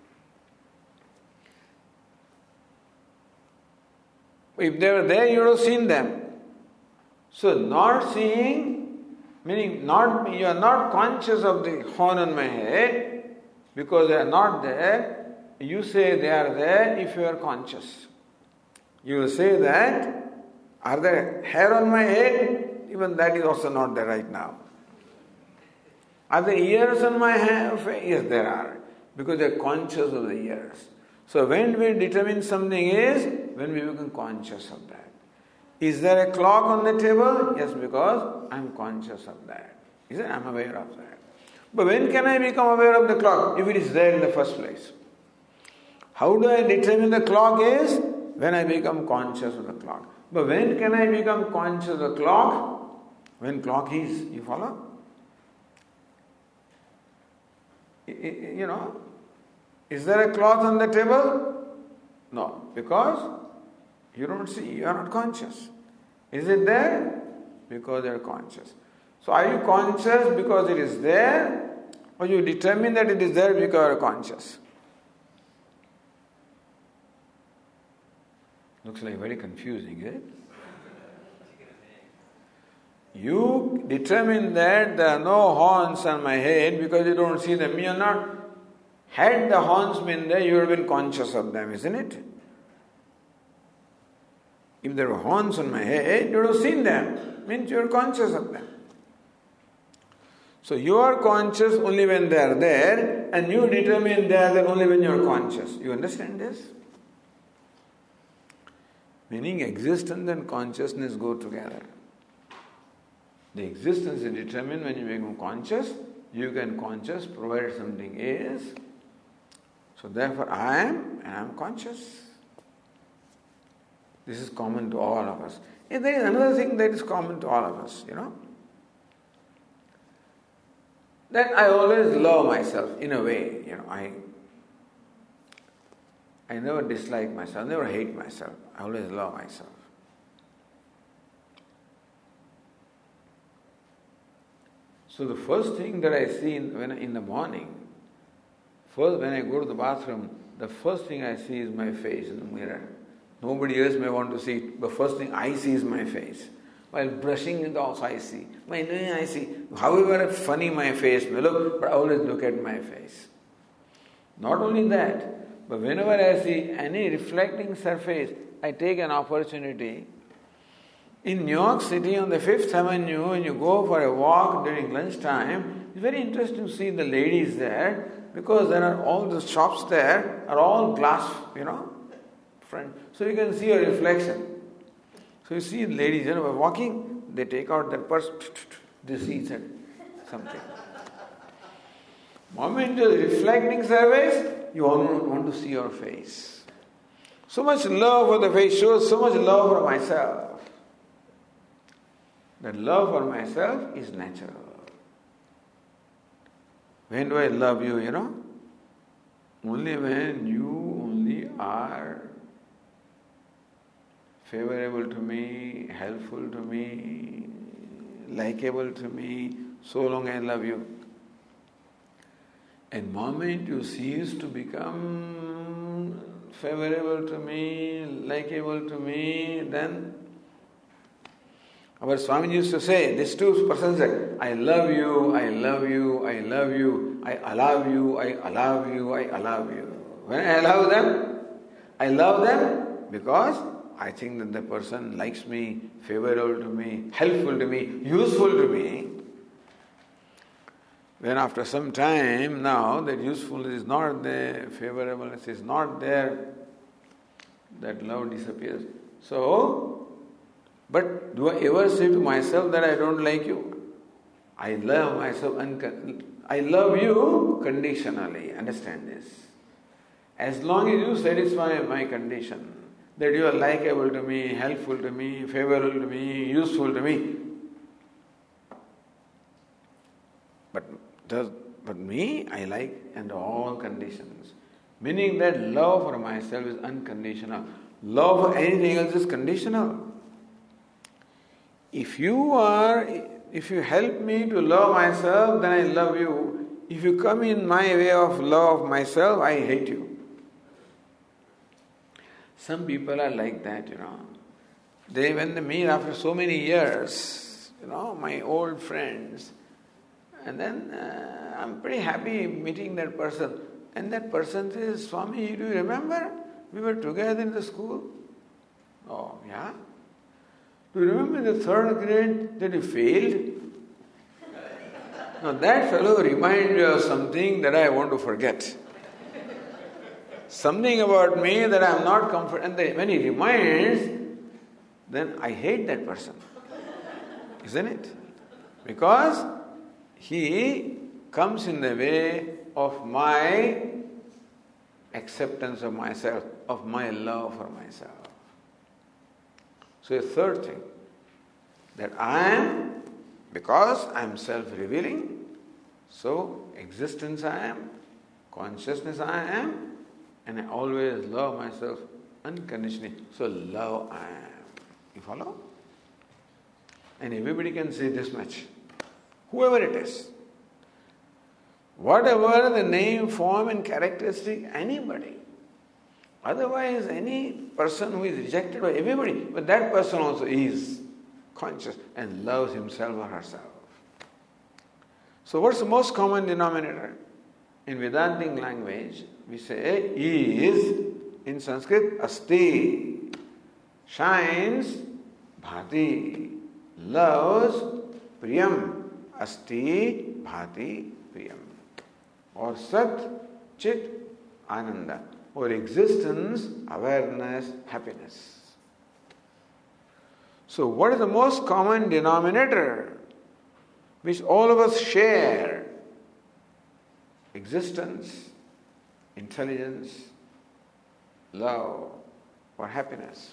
If they were there, you would have seen them. So, not seeing, meaning not you are not conscious of the horn on my head, because they are not there. You say they are there if you are conscious. You will say that, are there hair on my head? Even that is also not there right now. Are there ears on my head? Yes, there are. Because they are conscious of the ears. So when we determine something is, when we become conscious of that. Is there a clock on the table? Yes, because I am conscious of that. Is it? I am aware of that. But when can I become aware of the clock? If it is there in the first place. How do I determine the clock is? When I become conscious of the clock. But when can I become conscious of the clock? When clock is. You follow? You know, is there a cloth on the table? No, because you don't see, you are not conscious. Is it there? Because you are conscious. So are you conscious because it is there, or you determine that it is there because you are conscious? Looks like very confusing, is it? You determine that there are no horns on my head because you don't see them. You are not. Had the horns been there, you would have been conscious of them, isn't it? If there were horns on my head, you would have seen them. Means you are conscious of them. So you are conscious only when they are there, and you determine they are there only when you are conscious. You understand this? Meaning existence and consciousness go together. The existence is determined when you become conscious. You can conscious provided something is. So therefore I am and I am conscious. This is common to all of us. And there is another thing that is common to all of us, you know. That I always love myself in a way, you know. I I never dislike myself, I never hate myself. I always love myself. So the first thing that I see in, when in the morning, first when I go to the bathroom, the first thing I see is my face in the mirror. Nobody else may want to see it, but first thing I see is my face. While brushing it also I see. While doing I see. However funny my face may look, but I always look at my face. Not only that, but whenever I see any reflecting surface, I take an opportunity. In New York City on the Fifth Avenue, when you go for a walk during lunchtime, it's very interesting to see the ladies there, because there are all the shops there are all glass, you know, front. So you can see a reflection. So you see ladies, you know, walking, they take out their purse, they see something. Moment you're reflecting surface, you almost want to see your face. So much love for the face shows so much love for myself. That love for myself is natural. When do I love you, you know? Only when you only are favorable to me, helpful to me, likable to me, so long I love you. And moment you cease to become favorable to me, likable to me, then our Swami used to say, this two persons said, I love you, I love you, I love you, I allow you, I allow you, I allow you. When I allow them, I love them because I think that the person likes me, favorable to me, helpful to me, useful to me. When after some time now that usefulness is not there, favorableness is not there, that love disappears. So, but do I ever say to myself that I don't like you? I love myself, uncon- I love you conditionally. Understand this. As long as you satisfy my condition, that you are likable to me, helpful to me, favorable to me, useful to me. But does but me, I like under all conditions. Meaning that love for myself is unconditional. Love for anything else is conditional. If you are, if you help me to love myself, then I love you. If you come in my way of love of myself, I hate you. Some people are like that, you know. They, when they meet after so many years, you know, my old friends, and then uh, I'm pretty happy meeting that person. And that person says, Swami, do you remember? We were together in the school. Oh, yeah? Do you remember in the third grade that you failed? Now that fellow reminds me of something that I want to forget. Something about me that I am not comfortable. And then when he reminds, then I hate that person. Isn't it? Because he comes in the way of my acceptance of myself, of my love for myself. So a third thing, that I am, because I am self-revealing, so existence I am, consciousness I am, and I always love myself unconditionally. So love I am. You follow? And everybody can say this much. Whoever it is. Whatever the name, form and characteristic, anybody. Otherwise, any person who is rejected by everybody, but that person also is conscious and loves himself or herself. So what's the most common denominator? In Vedantic language, we say is, in Sanskrit, asti, shines, bhati, loves, priyam, asti, bhati, priyam. Or sat, chit, ananda. Or existence, awareness, happiness. So what is the most common denominator which all of us share? Existence, intelligence, love, or happiness.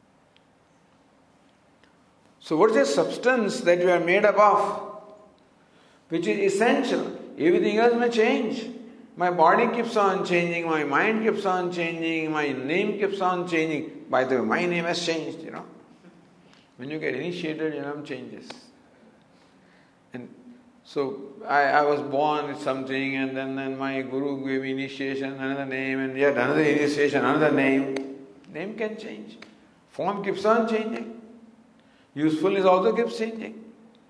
So what is the substance that you are made up of, which is essential? Everything else may change. My body keeps on changing, my mind keeps on changing, my name keeps on changing. By the way, my name has changed, you know. When you get initiated, your name changes. And so I, I was born with something, and then, then my guru gave me initiation, another name, and yet another initiation, another name. Name can change. Form keeps on changing. Usefulness also keeps changing.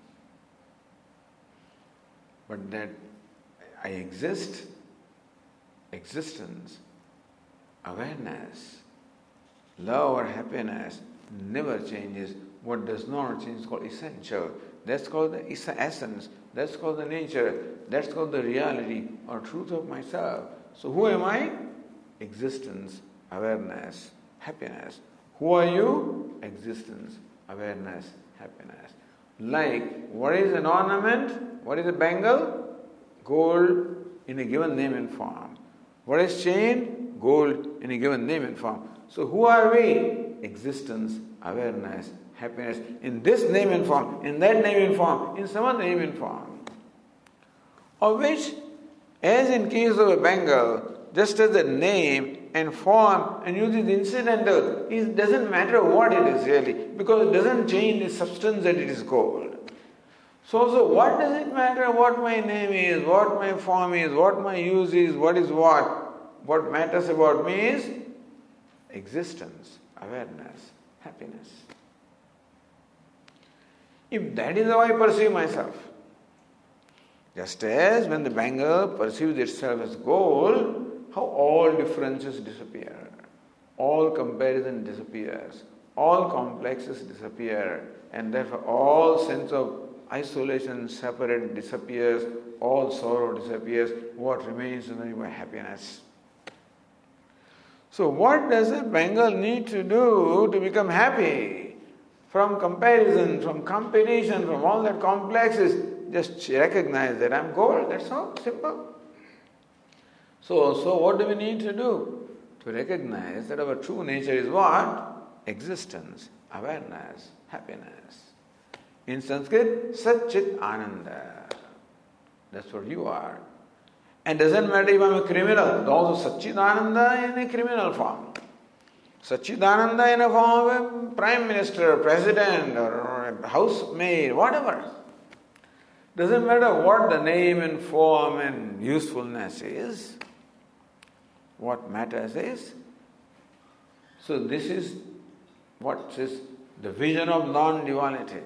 But that I exist, existence, awareness, love or happiness never changes. What does not change is called essential. That's called the essence. That's called the nature. That's called the reality or truth of myself. So who am I? Existence, awareness, happiness. Who are you? Existence, awareness, happiness. Like, what is an ornament? What is a bangle? Gold in a given name and form. What is chain? Gold in a given name and form. So who are we? Existence, awareness, happiness. In this name and form, in that name and form, in some other name and form. Of which, as in case of a bangle, just as the name and form and use is incidental, it doesn't matter what it is really, because it doesn't change the substance that it is gold. So, so what does it matter what my name is, what my form is, what my use is, what is what? What matters about me is existence, awareness, happiness. If that is how I perceive myself, just as when the bangle perceives itself as gold, how all differences disappear, all comparison disappears, all complexes disappear, and therefore all sense of isolation, separate disappears, all sorrow disappears. What remains is only my happiness. So what does a bangle need to do to become happy? From comparison, from competition, from all that complexes, just recognize that I'm gold, that's all, simple. So, so what do we need to do? To recognize that our true nature is what? Existence, awareness, happiness. In Sanskrit, Satchit Ananda. That's what you are. And doesn't matter if I'm a criminal, also Satchidananda in a criminal form. Satchidananda in a form of a prime minister, president, or a housemaid, whatever. Doesn't matter what the name and form and usefulness is. What matters is, so this is what is the vision of non-duality.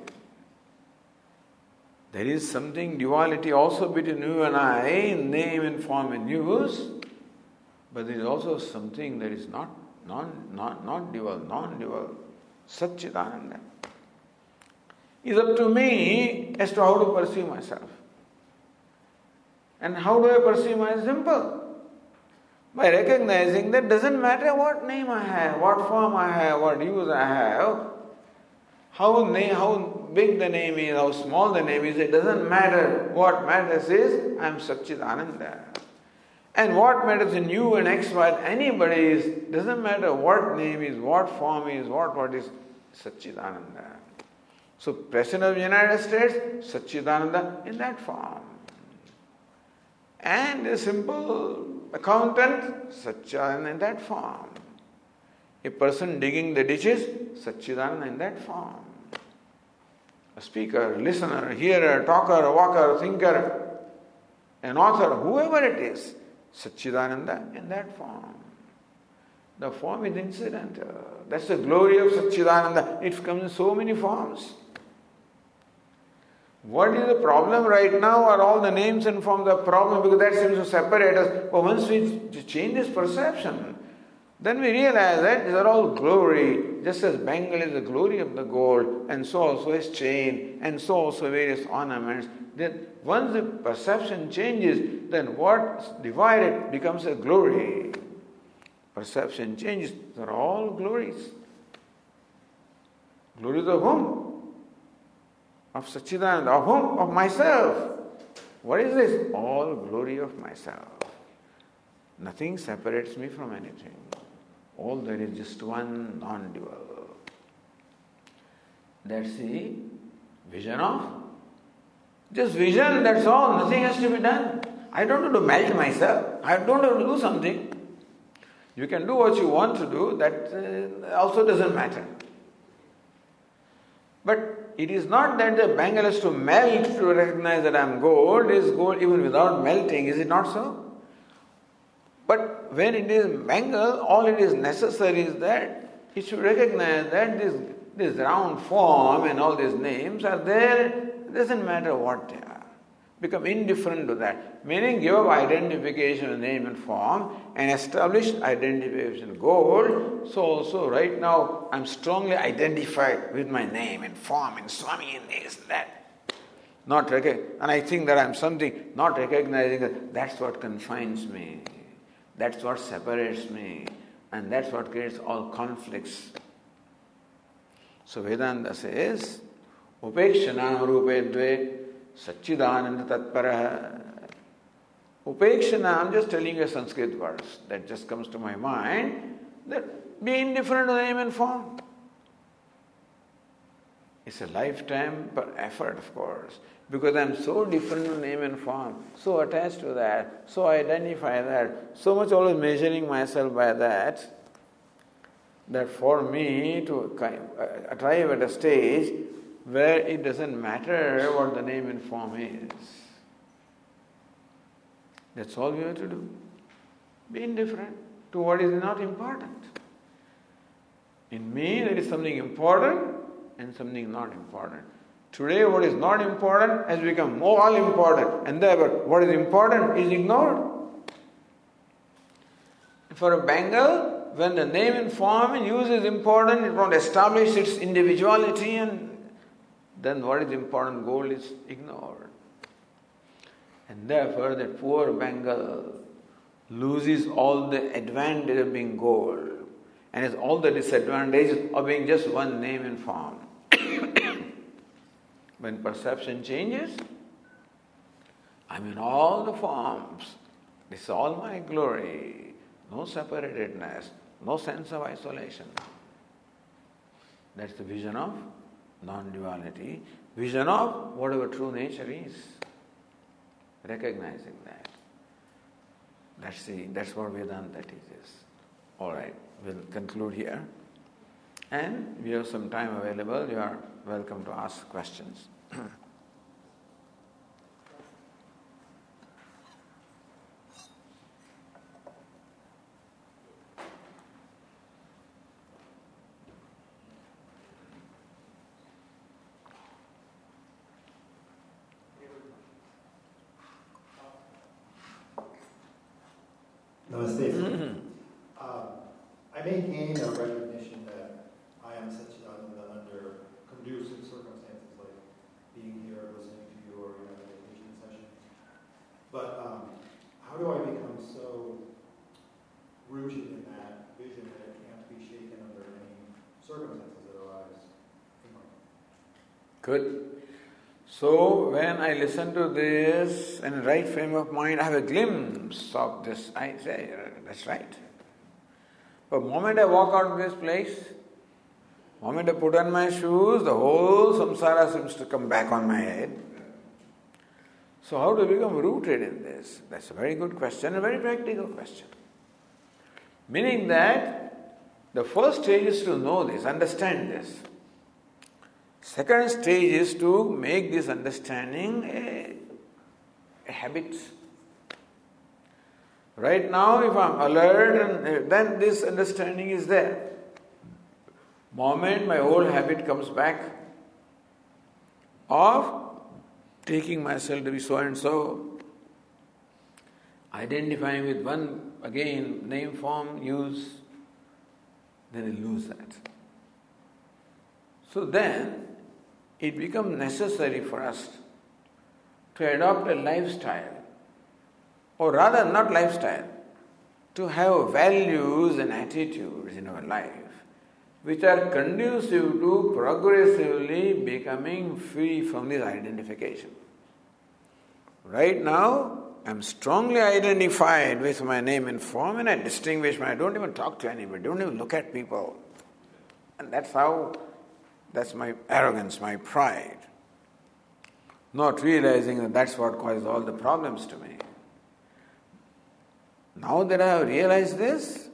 There is something duality also between you and I in name and form and use, but there is also something that is not non not not dual, non-dual, Satchidananda. It's up to me as to how to perceive myself. And how do I perceive myself? Simple. By recognizing that doesn't matter what name I have, what form I have, what use I have, how name, how big the name is, how small the name is, it doesn't matter. What matters is I am Satchidananda. And what matters in you and X, Y, anybody is, doesn't matter what name is, what form is, what what is, Satchidananda. So President of the United States, Satchidananda in that form. And a simple accountant, Satchidananda in that form. A person digging the ditches, Satchidananda in that form. A speaker, listener, hearer, talker, walker, thinker, an author, whoever it is, Satchidananda in that form. The form is incidental. That's the glory of Satchidananda. It comes in so many forms. What is the problem right now are all the names and forms the problem, because that seems to separate us. But once we change this perception, then we realize that these are all glory, just as bangle is the glory of the gold, and so also is chain, and so also various ornaments. Then once the perception changes, then what's divided becomes a glory. Perception changes, they're all glories. Glories of whom? Of Satchidananda. Of whom? Of myself. What is this? All glory of myself. Nothing separates me from anything. All there is just one non-dual. That's the vision of just vision, that's all. Nothing has to be done. I don't have to melt myself. I don't have to do something. You can do what you want to do. That uh, also doesn't matter. But it is not that the bangle has to melt to recognize that I am gold. It is gold even without melting. Is it not so? But when it is bangle, all it is necessary is that it should recognize that this, this round form and all these names are there. It doesn't matter what they are. Become indifferent to that. Meaning give up identification of name and form and establish identification gold. So also right now I'm strongly identified with my name and form and Swami and this and that. Not recognize, and I think that I'm something, not recognizing that that's what confines me. That's what separates me. And that's what creates all conflicts. So Vedanta says, Upekshanam rupe dve Satchidananda Tatparaha. Upekshana, I'm just telling you a Sanskrit words that just comes to my mind, that be indifferent to name and form. It's a lifetime per effort, of course, because I'm so different to name and form, so attached to that, so I identify that, so much always measuring myself by that, that for me to arrive at a stage where it doesn't matter what the name and form is. That's all we have to do. Be indifferent to what is not important. In me, there is something important and something not important. Today, what is not important has become more all important, and therefore, what is important is ignored. For a bangle, when the name and form use is important, it won't establish its individuality, and then what is important, gold, is ignored. And therefore that poor bangle loses all the advantage of being gold and has all the disadvantages of being just one name and form. When perception changes, I'm in all the forms. This is all my glory. No separatedness, no sense of isolation. That's the vision of non-duality, vision of whatever true nature is. Recognizing that. That's the, that's what Vedanta teaches. All right, we'll conclude here. And we have some time available. You are welcome to ask questions. Namaste. Mm-hmm. um, I maintain a recognition that I am Satchidananda under conducive circumstances like being here, listening to you, or in a meditation session. But um, how do I become so rooted in that vision that it can't be shaken under any circumstances that arise in my life? Good. So when I listen to this in the right frame of mind, I have a glimpse of this. I say, that's right. But the moment I walk out of this place, the moment I put on my shoes, the whole samsara seems to come back on my head. So how to become rooted in this? That's a very good question, a very practical question. Meaning that the first stage is to know this, understand this. Second stage is to make this understanding a, a habit. Right now, if I'm alert, and then this understanding is there. Moment my old habit comes back of taking myself to be so and so, identifying with one, again, name, form, use, then I lose that. So then, it becomes necessary for us to adopt a lifestyle, or rather not lifestyle, to have values and attitudes in our life which are conducive to progressively becoming free from this identification. Right now, I'm strongly identified with my name and form, and I distinguish my, I don't even talk to anybody, don't even look at people. And that's how, that's my arrogance, my pride. Not realizing that that's what causes all the problems to me. Now that I have realized this,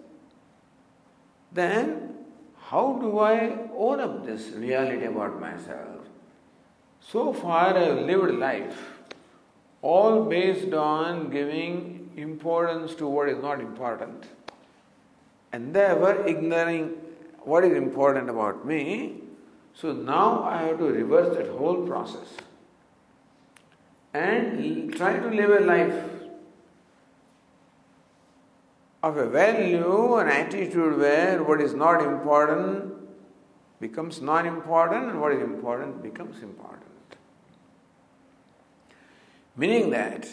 then how do I own up this reality about myself? So far I have lived life all based on giving importance to what is not important, and therefore ignoring what is important about me. So now I have to reverse that whole process and try to live a life of a value, an attitude where what is not important becomes non-important and what is important becomes important. Meaning that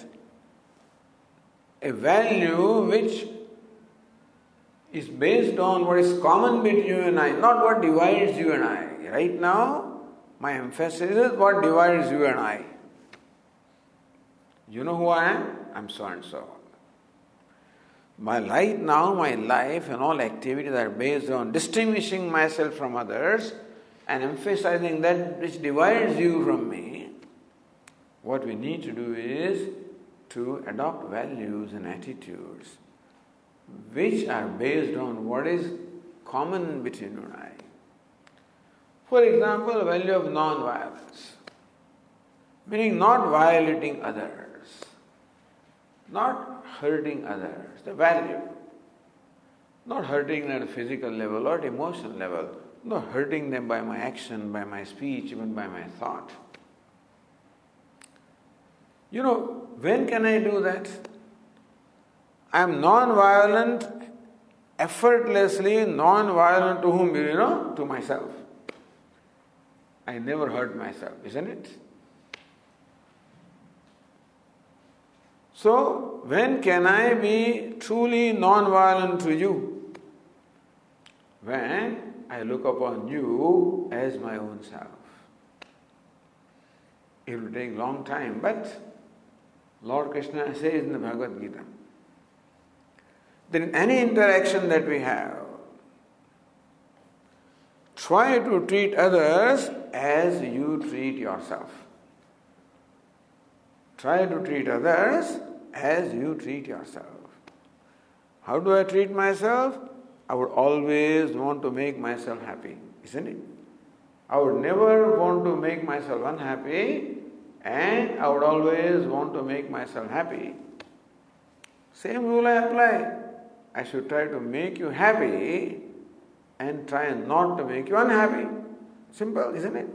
a value which is based on what is common between you and I, not what divides you and I. Right now, my emphasis is what divides you and I. You know who I am? I'm so and so. My right now, my life and all activities are based on distinguishing myself from others and emphasizing that which divides you from me. What we need to do is to adopt values and attitudes which are based on what is common between you and I. For example, the value of non-violence, meaning not violating others, not hurting others, the value. Not hurting at a physical level or at emotional level, not hurting them by my action, by my speech, even by my thought. You know, when can I do that? I am non-violent, effortlessly non-violent to whom? You know, to myself. I never hurt myself, isn't it? So, when can I be truly non-violent to you? When I look upon you as my own self. It will take a long time, but Lord Krishna says in the Bhagavad Gita, that in any interaction that we have, try to treat others as you treat yourself. Try to treat others as you treat yourself. How do I treat myself? I would always want to make myself happy, isn't it? I would never want to make myself unhappy, and I would always want to make myself happy. Same rule I apply. I should try to make you happy and try not to make you unhappy. Simple, isn't it?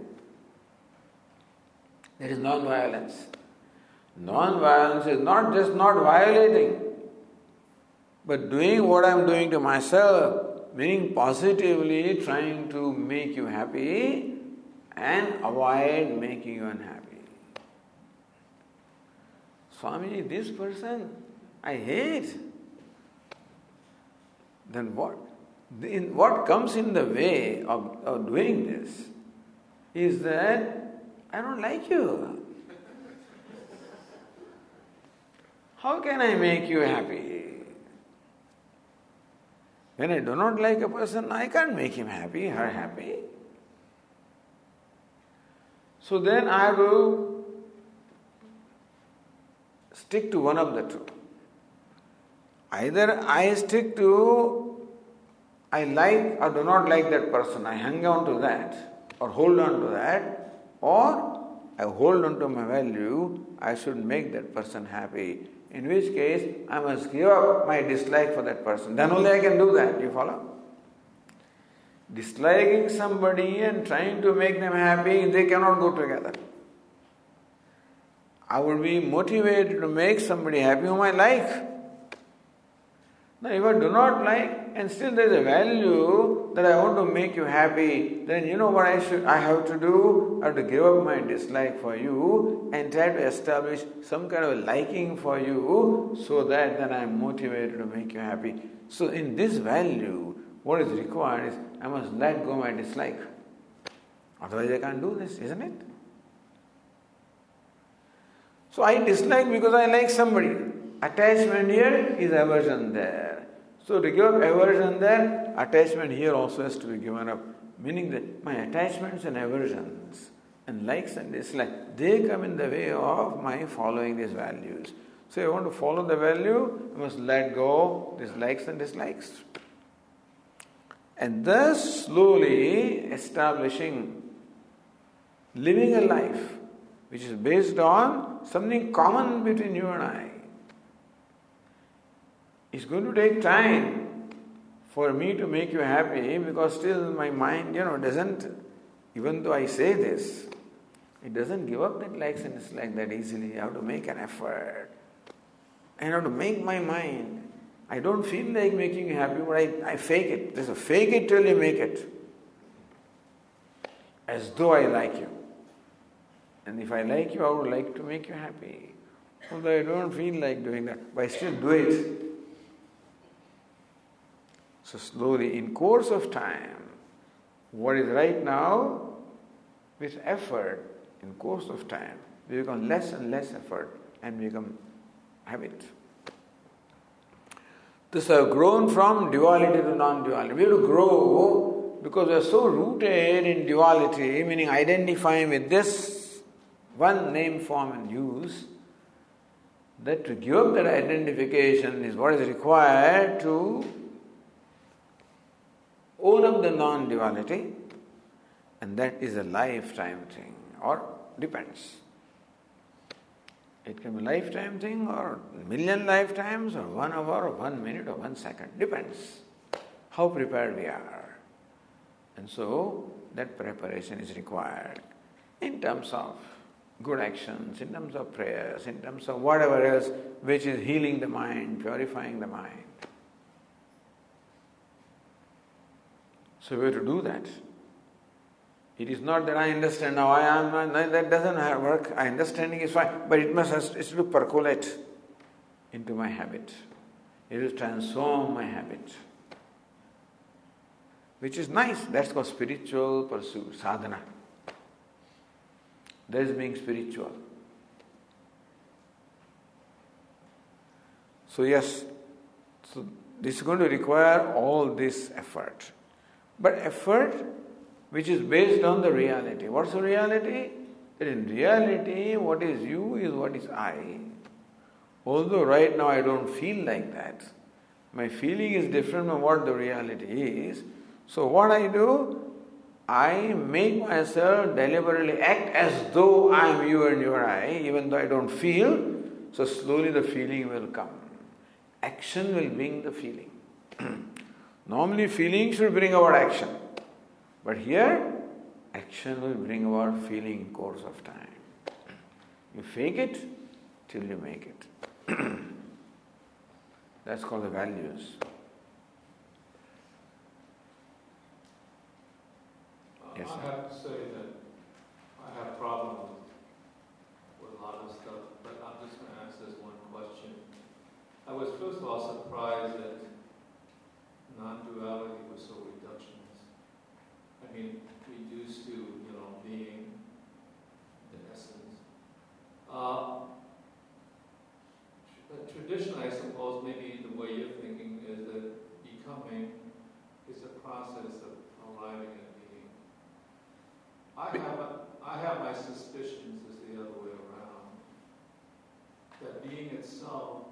That is non-violence. Non-violence is not just not violating, but doing what I am doing to myself, meaning positively trying to make you happy and avoid making you unhappy. Swamiji, this person I hate. Then what? In what comes in the way of, of doing this is that I don't like you. How can I make you happy? When I do not like a person, I can't make him happy, her happy. So then I have to stick to one of the two. Either I stick to, I like or do not like that person, I hang on to that or hold on to that, or I hold on to my value, I should make that person happy. In which case, I must give up my dislike for that person. Then only I can do that. You follow? Disliking somebody and trying to make them happy, they cannot go together. I would be motivated to make somebody happy whom I like. Now, if I do not like, and still there is a value that I want to make you happy, then you know what I should, I have to do? I have to give up my dislike for you and try to establish some kind of a liking for you so that then I am motivated to make you happy. So in this value, what is required is I must let go my dislike. Otherwise I can't do this, isn't it? So I dislike because I like somebody. attachment here is aversion there. So to give up aversion there, attachment here also has to be given up. Meaning that my attachments and aversions and likes and dislikes, they come in the way of my following these values. So if I want to follow the value, I must let go these likes and dislikes. And thus slowly establishing, living a life which is based on something common between you and I. It's going to take time for me to make you happy because still my mind, you know, doesn't, even though I say this, it doesn't give up that likes and dislikes that easily. I have to make an effort. I have to make my mind. I don't feel like making you happy, but I, I fake it. There's a fake it till you make it. As though I like you. And if I like you, I would like to make you happy. Although I don't feel like doing that, but I still do it. So slowly, in course of time, what is right now, with effort, in course of time, we become less and less effort and become habit. This have grown from duality to non-duality. We have to grow because we are so rooted in duality, meaning identifying with this one name, form and use, that to give up that identification is what is required to own up the non-duality, and that is a lifetime thing, or depends. It can be a lifetime thing, or a million lifetimes, or one hour, or one minute, or one second. Depends how prepared we are. And so, that preparation is required in terms of good actions, in terms of prayers, in terms of whatever else which is healing the mind, purifying the mind. So we have to do that. It is not that I understand now, I am, that doesn't work. Understanding is fine, but it must has to percolate into my habit. It will transform my habit. Which is nice. That's called spiritual pursuit, sadhana. That is being spiritual. So yes, so this is going to require all this effort. But effort which is based on the reality. What's the reality? That in reality, what is you is what is I. Although right now I don't feel like that, my feeling is different from what the reality is. So what I do, I make myself deliberately act as though I am you and you are I, even though I don't feel. So slowly the feeling will come. Action will bring the feeling. Normally feeling should bring about action. But here, action will bring about feeling in course of time. You fake it till you make it. That's called the values. Uh, Yes, I sir. have to say that I have problems with a lot of stuff, but I'm just going to ask this one question. I was first of all surprised that non-duality was so reductionist. I mean, reduced to, you know, being the essence. Uh, tr- traditionally, I suppose, maybe the way you're thinking is that becoming is a process of arriving at being. I have, a, I have my suspicions as the other way around, that being itself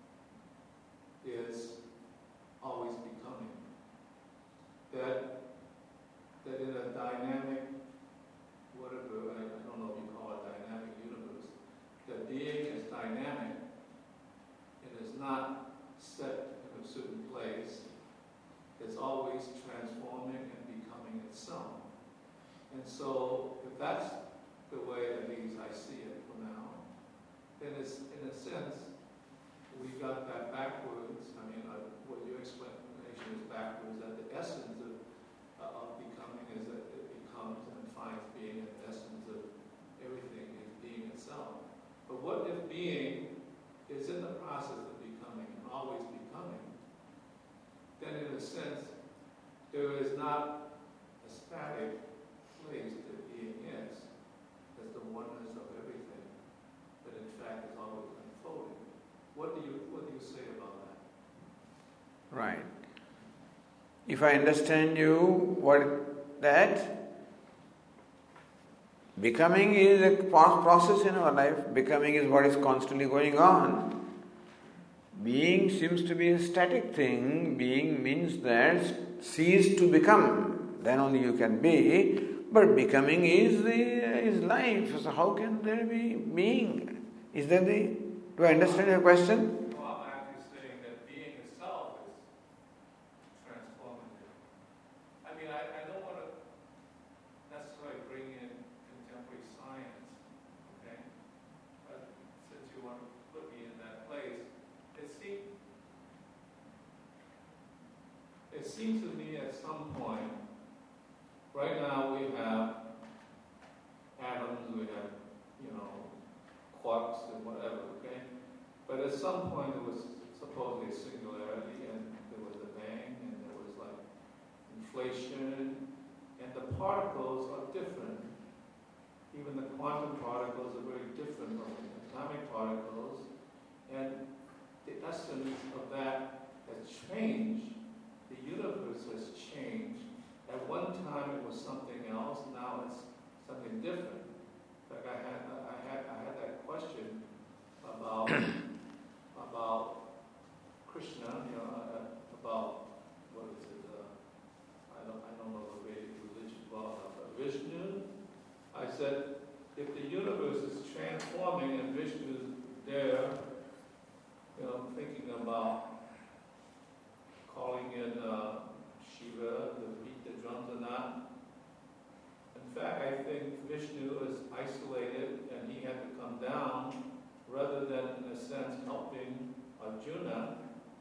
is always becoming. That that in a dynamic, whatever, I, I don't know if you call it dynamic universe, that being is dynamic and is not set in a certain place. It's always transforming and becoming itself. And so, if that's the way at least I see it for now, then it's, in a sense, we got that backwards. I mean, uh, what your explanation is backwards, that the essence of, uh, of becoming is that it becomes and finds being, and the essence of everything is being itself. But what if being is in the process of becoming and always becoming? Then in a sense, there is not a static place that being is, as the oneness of everything, but in fact is always unfolding. what do you what do you say about that? Right. If I understand you, what that becoming is a process in our life. Becoming is what is constantly going on. Being seems to be a static thing. Being means that cease to become. Then only you can be. But becoming is the is life. So how can there be being? Is that the? Do I understand your question? Well, I'm actually saying that being itself is transformative. I mean, I, I don't want to necessarily bring in contemporary science, okay? But since you want to put me in that place, it seems it seems to me at some point. Right now we have atoms, we have, you know, quarks and whatever, okay? But at some point there was supposedly a singularity, and there was a bang, and there was like inflation, and the particles are different. Even the quantum particles are very different from the atomic particles, and the essence of that has changed. The universe has changed. At one time it was something else, now it's something different. In fact, I had I had I had that question about about Krishna, you know, uh, about what is it? Uh, I don't I don't know the Vedic religion well enough, but Vishnu. I said, if the universe is transforming and Vishnu's there, you know, thinking about calling in uh, Shiva to beat the drums or not. In fact, I think Vishnu is isolated and he had to come down rather than, in a sense, helping Arjuna.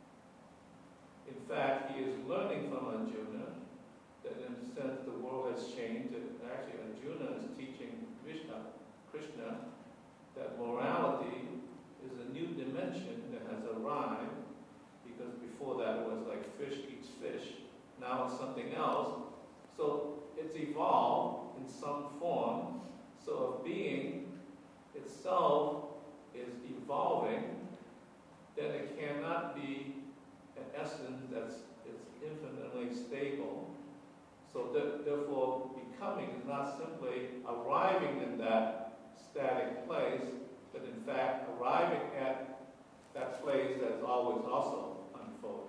In fact, he is learning from Arjuna that, in a sense, the world has changed. And actually, Arjuna is teaching Krishna, Krishna that morality is a new dimension that has arrived, because before that it was like fish eats fish. Now it's something else. So it's evolved in some form. So if being itself is evolving, then it cannot be an essence that's it's infinitely stable. So th- therefore, becoming is not simply arriving in that static place, but in fact arriving at that place that's always also unfolding.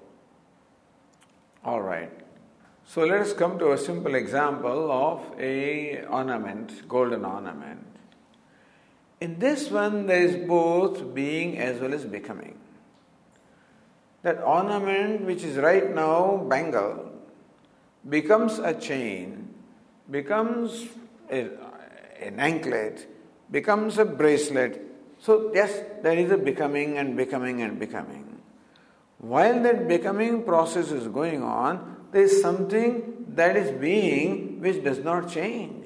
All right. So let us come to a simple example of a ornament, golden ornament. In this one, there is both being as well as becoming. That ornament which is right now bangle becomes a chain, becomes a, an anklet, becomes a bracelet. So yes, there is a becoming and becoming and becoming. While that becoming process is going on, there is something that is being which does not change.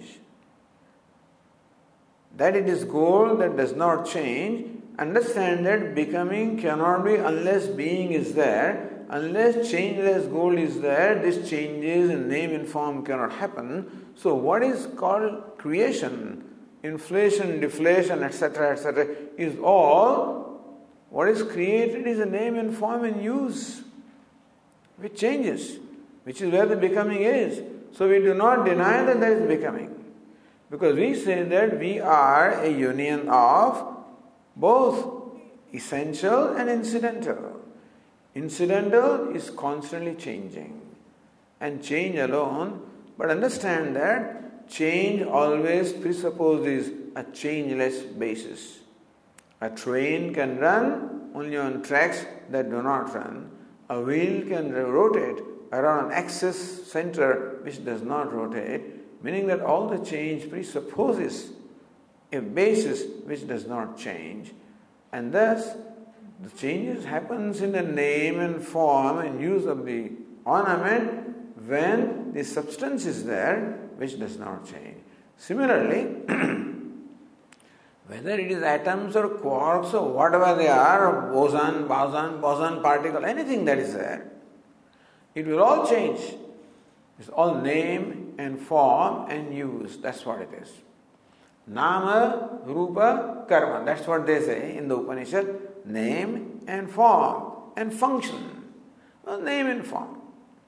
That it is gold that does not change. Understand that becoming cannot be unless being is there. Unless changeless gold is there, this changes in name and form cannot happen. So what is called creation, inflation, deflation, et cetera, et cetera, is all what is created is a name and form and use, which changes, which is where the becoming is. So we do not deny that there is becoming, because we say that we are a union of both essential and incidental. Incidental is constantly changing, and change alone, but understand that change always presupposes a changeless basis. A train can run only on tracks that do not run. A wheel can rotate around an axis center which does not rotate, meaning that all the change presupposes a basis which does not change, and thus the changes happens in the name and form and use of the ornament when the substance is there which does not change. Similarly, whether it is atoms or quarks or whatever they are, or boson, boson, boson particle, anything that is there, it will all change. It's all name and form and use. That's what it is. Nama, Rupa, Karma. That's what they say in the Upanishad. Name and form and function. Well, name and form.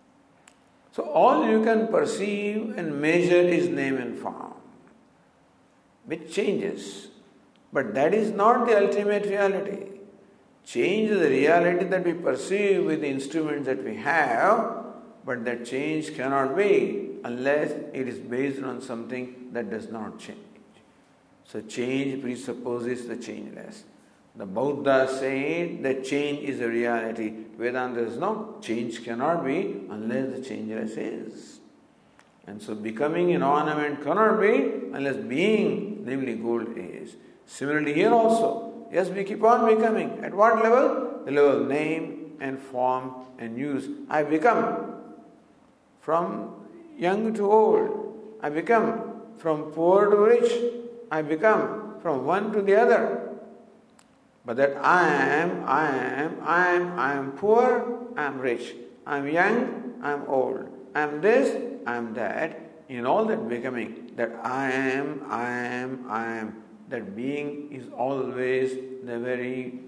So all you can perceive and measure is name and form, which changes. But that is not the ultimate reality. Change is the reality that we perceive with the instruments that we have, but that change cannot be unless it is based on something that does not change. So change presupposes the changeless. The Buddha said that change is a reality. Vedanta is no, change cannot be unless the changeless is. And so becoming an ornament cannot be unless being, namely gold, is. Similarly here also, yes, we keep on becoming. At what level? The level of name and form and use. I become from young to old. I become from poor to rich. I become from one to the other. But that I am, I am, I am, I am poor, I am rich. I am young, I am old. I am this, I am that. In all that becoming, that I am, I am, I am, that being is always the very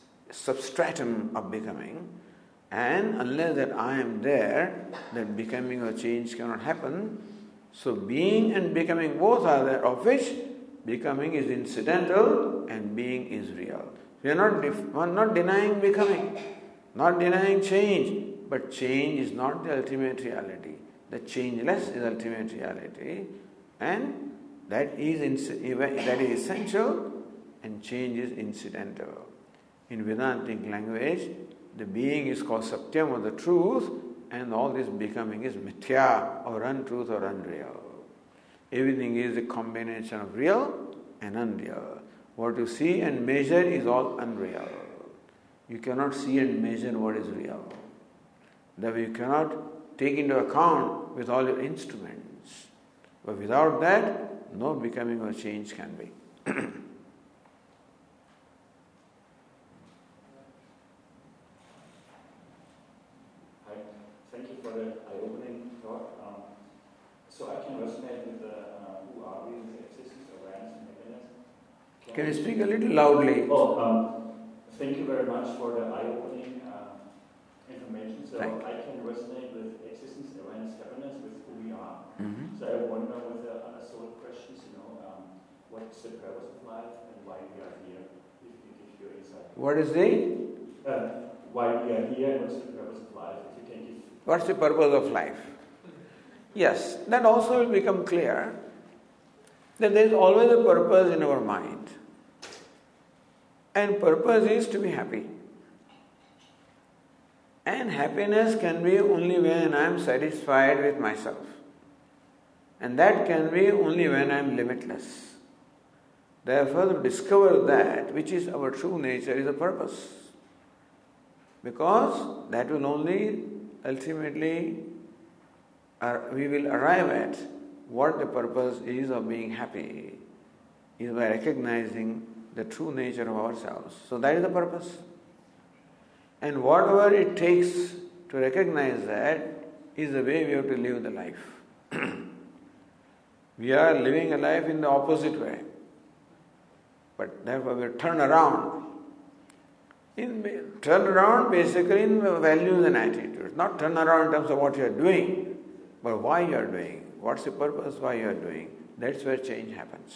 substratum of becoming. And unless that I am there, that becoming or change cannot happen. So being and becoming both are there, of which becoming is incidental and being is real. We are not, def- we are not denying becoming, not denying change, but change is not the ultimate reality. The changeless is ultimate reality, and that is inc- that is essential, and change is incidental. In Vedantic language, the being is called Satyam, or the truth, and all this becoming is Mithya, or untruth or unreal. Everything is a combination of real and unreal. What you see and measure is all unreal. You cannot see and measure what is real. Therefore you cannot take into account with all your instruments. But without that, no becoming or change can be. Hi, thank you for the eye-opening talk. Um, so I can resonate with the uh, who are we, with existence, awareness, and happiness. Can, Can you speak a little loudly? Oh, um, thank you very much for the eye-opening uh, information. So Thank I can resonate with existence, awareness, happiness, with who we are. Mm-hmm. So I wonder with the unanswered questions, you know, um, what's the purpose of life and why we are here? If you give your insight. What is the? Uh, why we are here and what's the purpose of life? If you can give. What's the purpose of life? Yes, that also will become clear that there is always a purpose in our mind. And purpose is to be happy. And happiness can be only when I am satisfied with myself. And that can be only when I am limitless. Therefore, to discover that which is our true nature is a purpose. Because that will only ultimately, uh, we will arrive at what the purpose is of being happy, is by recognizing the true nature of ourselves. So that is the purpose. And whatever it takes to recognize that is the way we have to live the life. We are living a life in the opposite way. But therefore we turn around. In, turn around basically in values and attitudes. Not turn around in terms of what you are doing, but why you are doing. What's the purpose why you are doing. That's where change happens.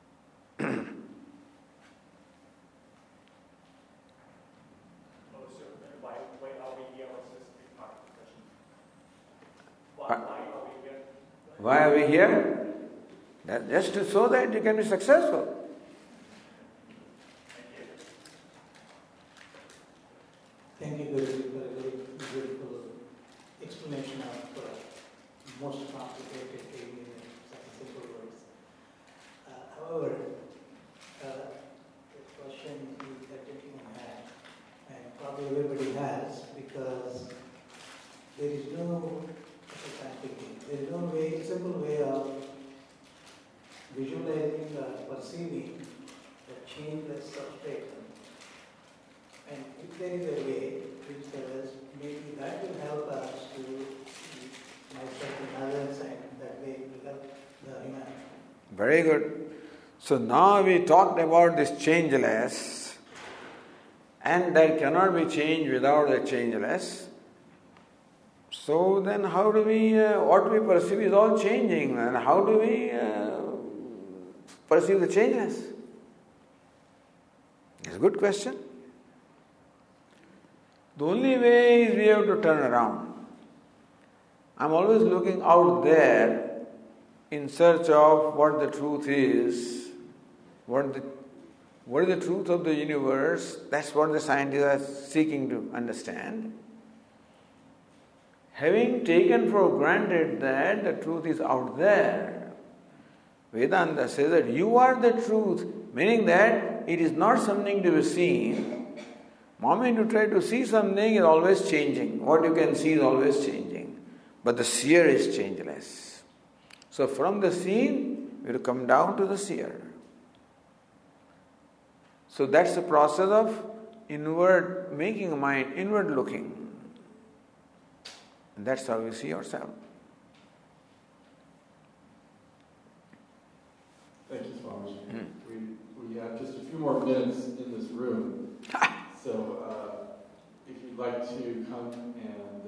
Why, why are we here? What's this big part of the question? Why, why are we here? Why are we here? That just to so that you can be successful. Thank you, Guru, for a very beautiful explanation of uh, most complicated thing in such simple words. Uh, however, uh, the question is that gentleman had, and probably everybody has, because there is no there is no way, simple way of visualizing or perceiving the changeless substrate. And if there is a way which says maybe that will help us to see myself and others, and that way it will help the humanity. Very good. So now we talked about this changeless, and that cannot be changed without the changeless. So then how do we, uh, what we perceive is all changing, and how do we uh, perceive the changeless? It's a good question. The only way is we have to turn around. I'm always looking out there in search of what the truth is, what the what is the truth of the universe. That's what the scientists are seeking to understand. Having taken for granted that the truth is out there, Vedanta says that you are the truth, meaning that it is not something to be seen. The moment you try to see something, it's always changing. What you can see is always changing. But the seer is changeless. So from the seen, we will come down to the seer. So that's the process of inward, making a mind inward looking. And that's how we see ourselves. Thank you, Swami. Hmm. We, we have just a few more minutes in this room. So uh, if you'd like to come and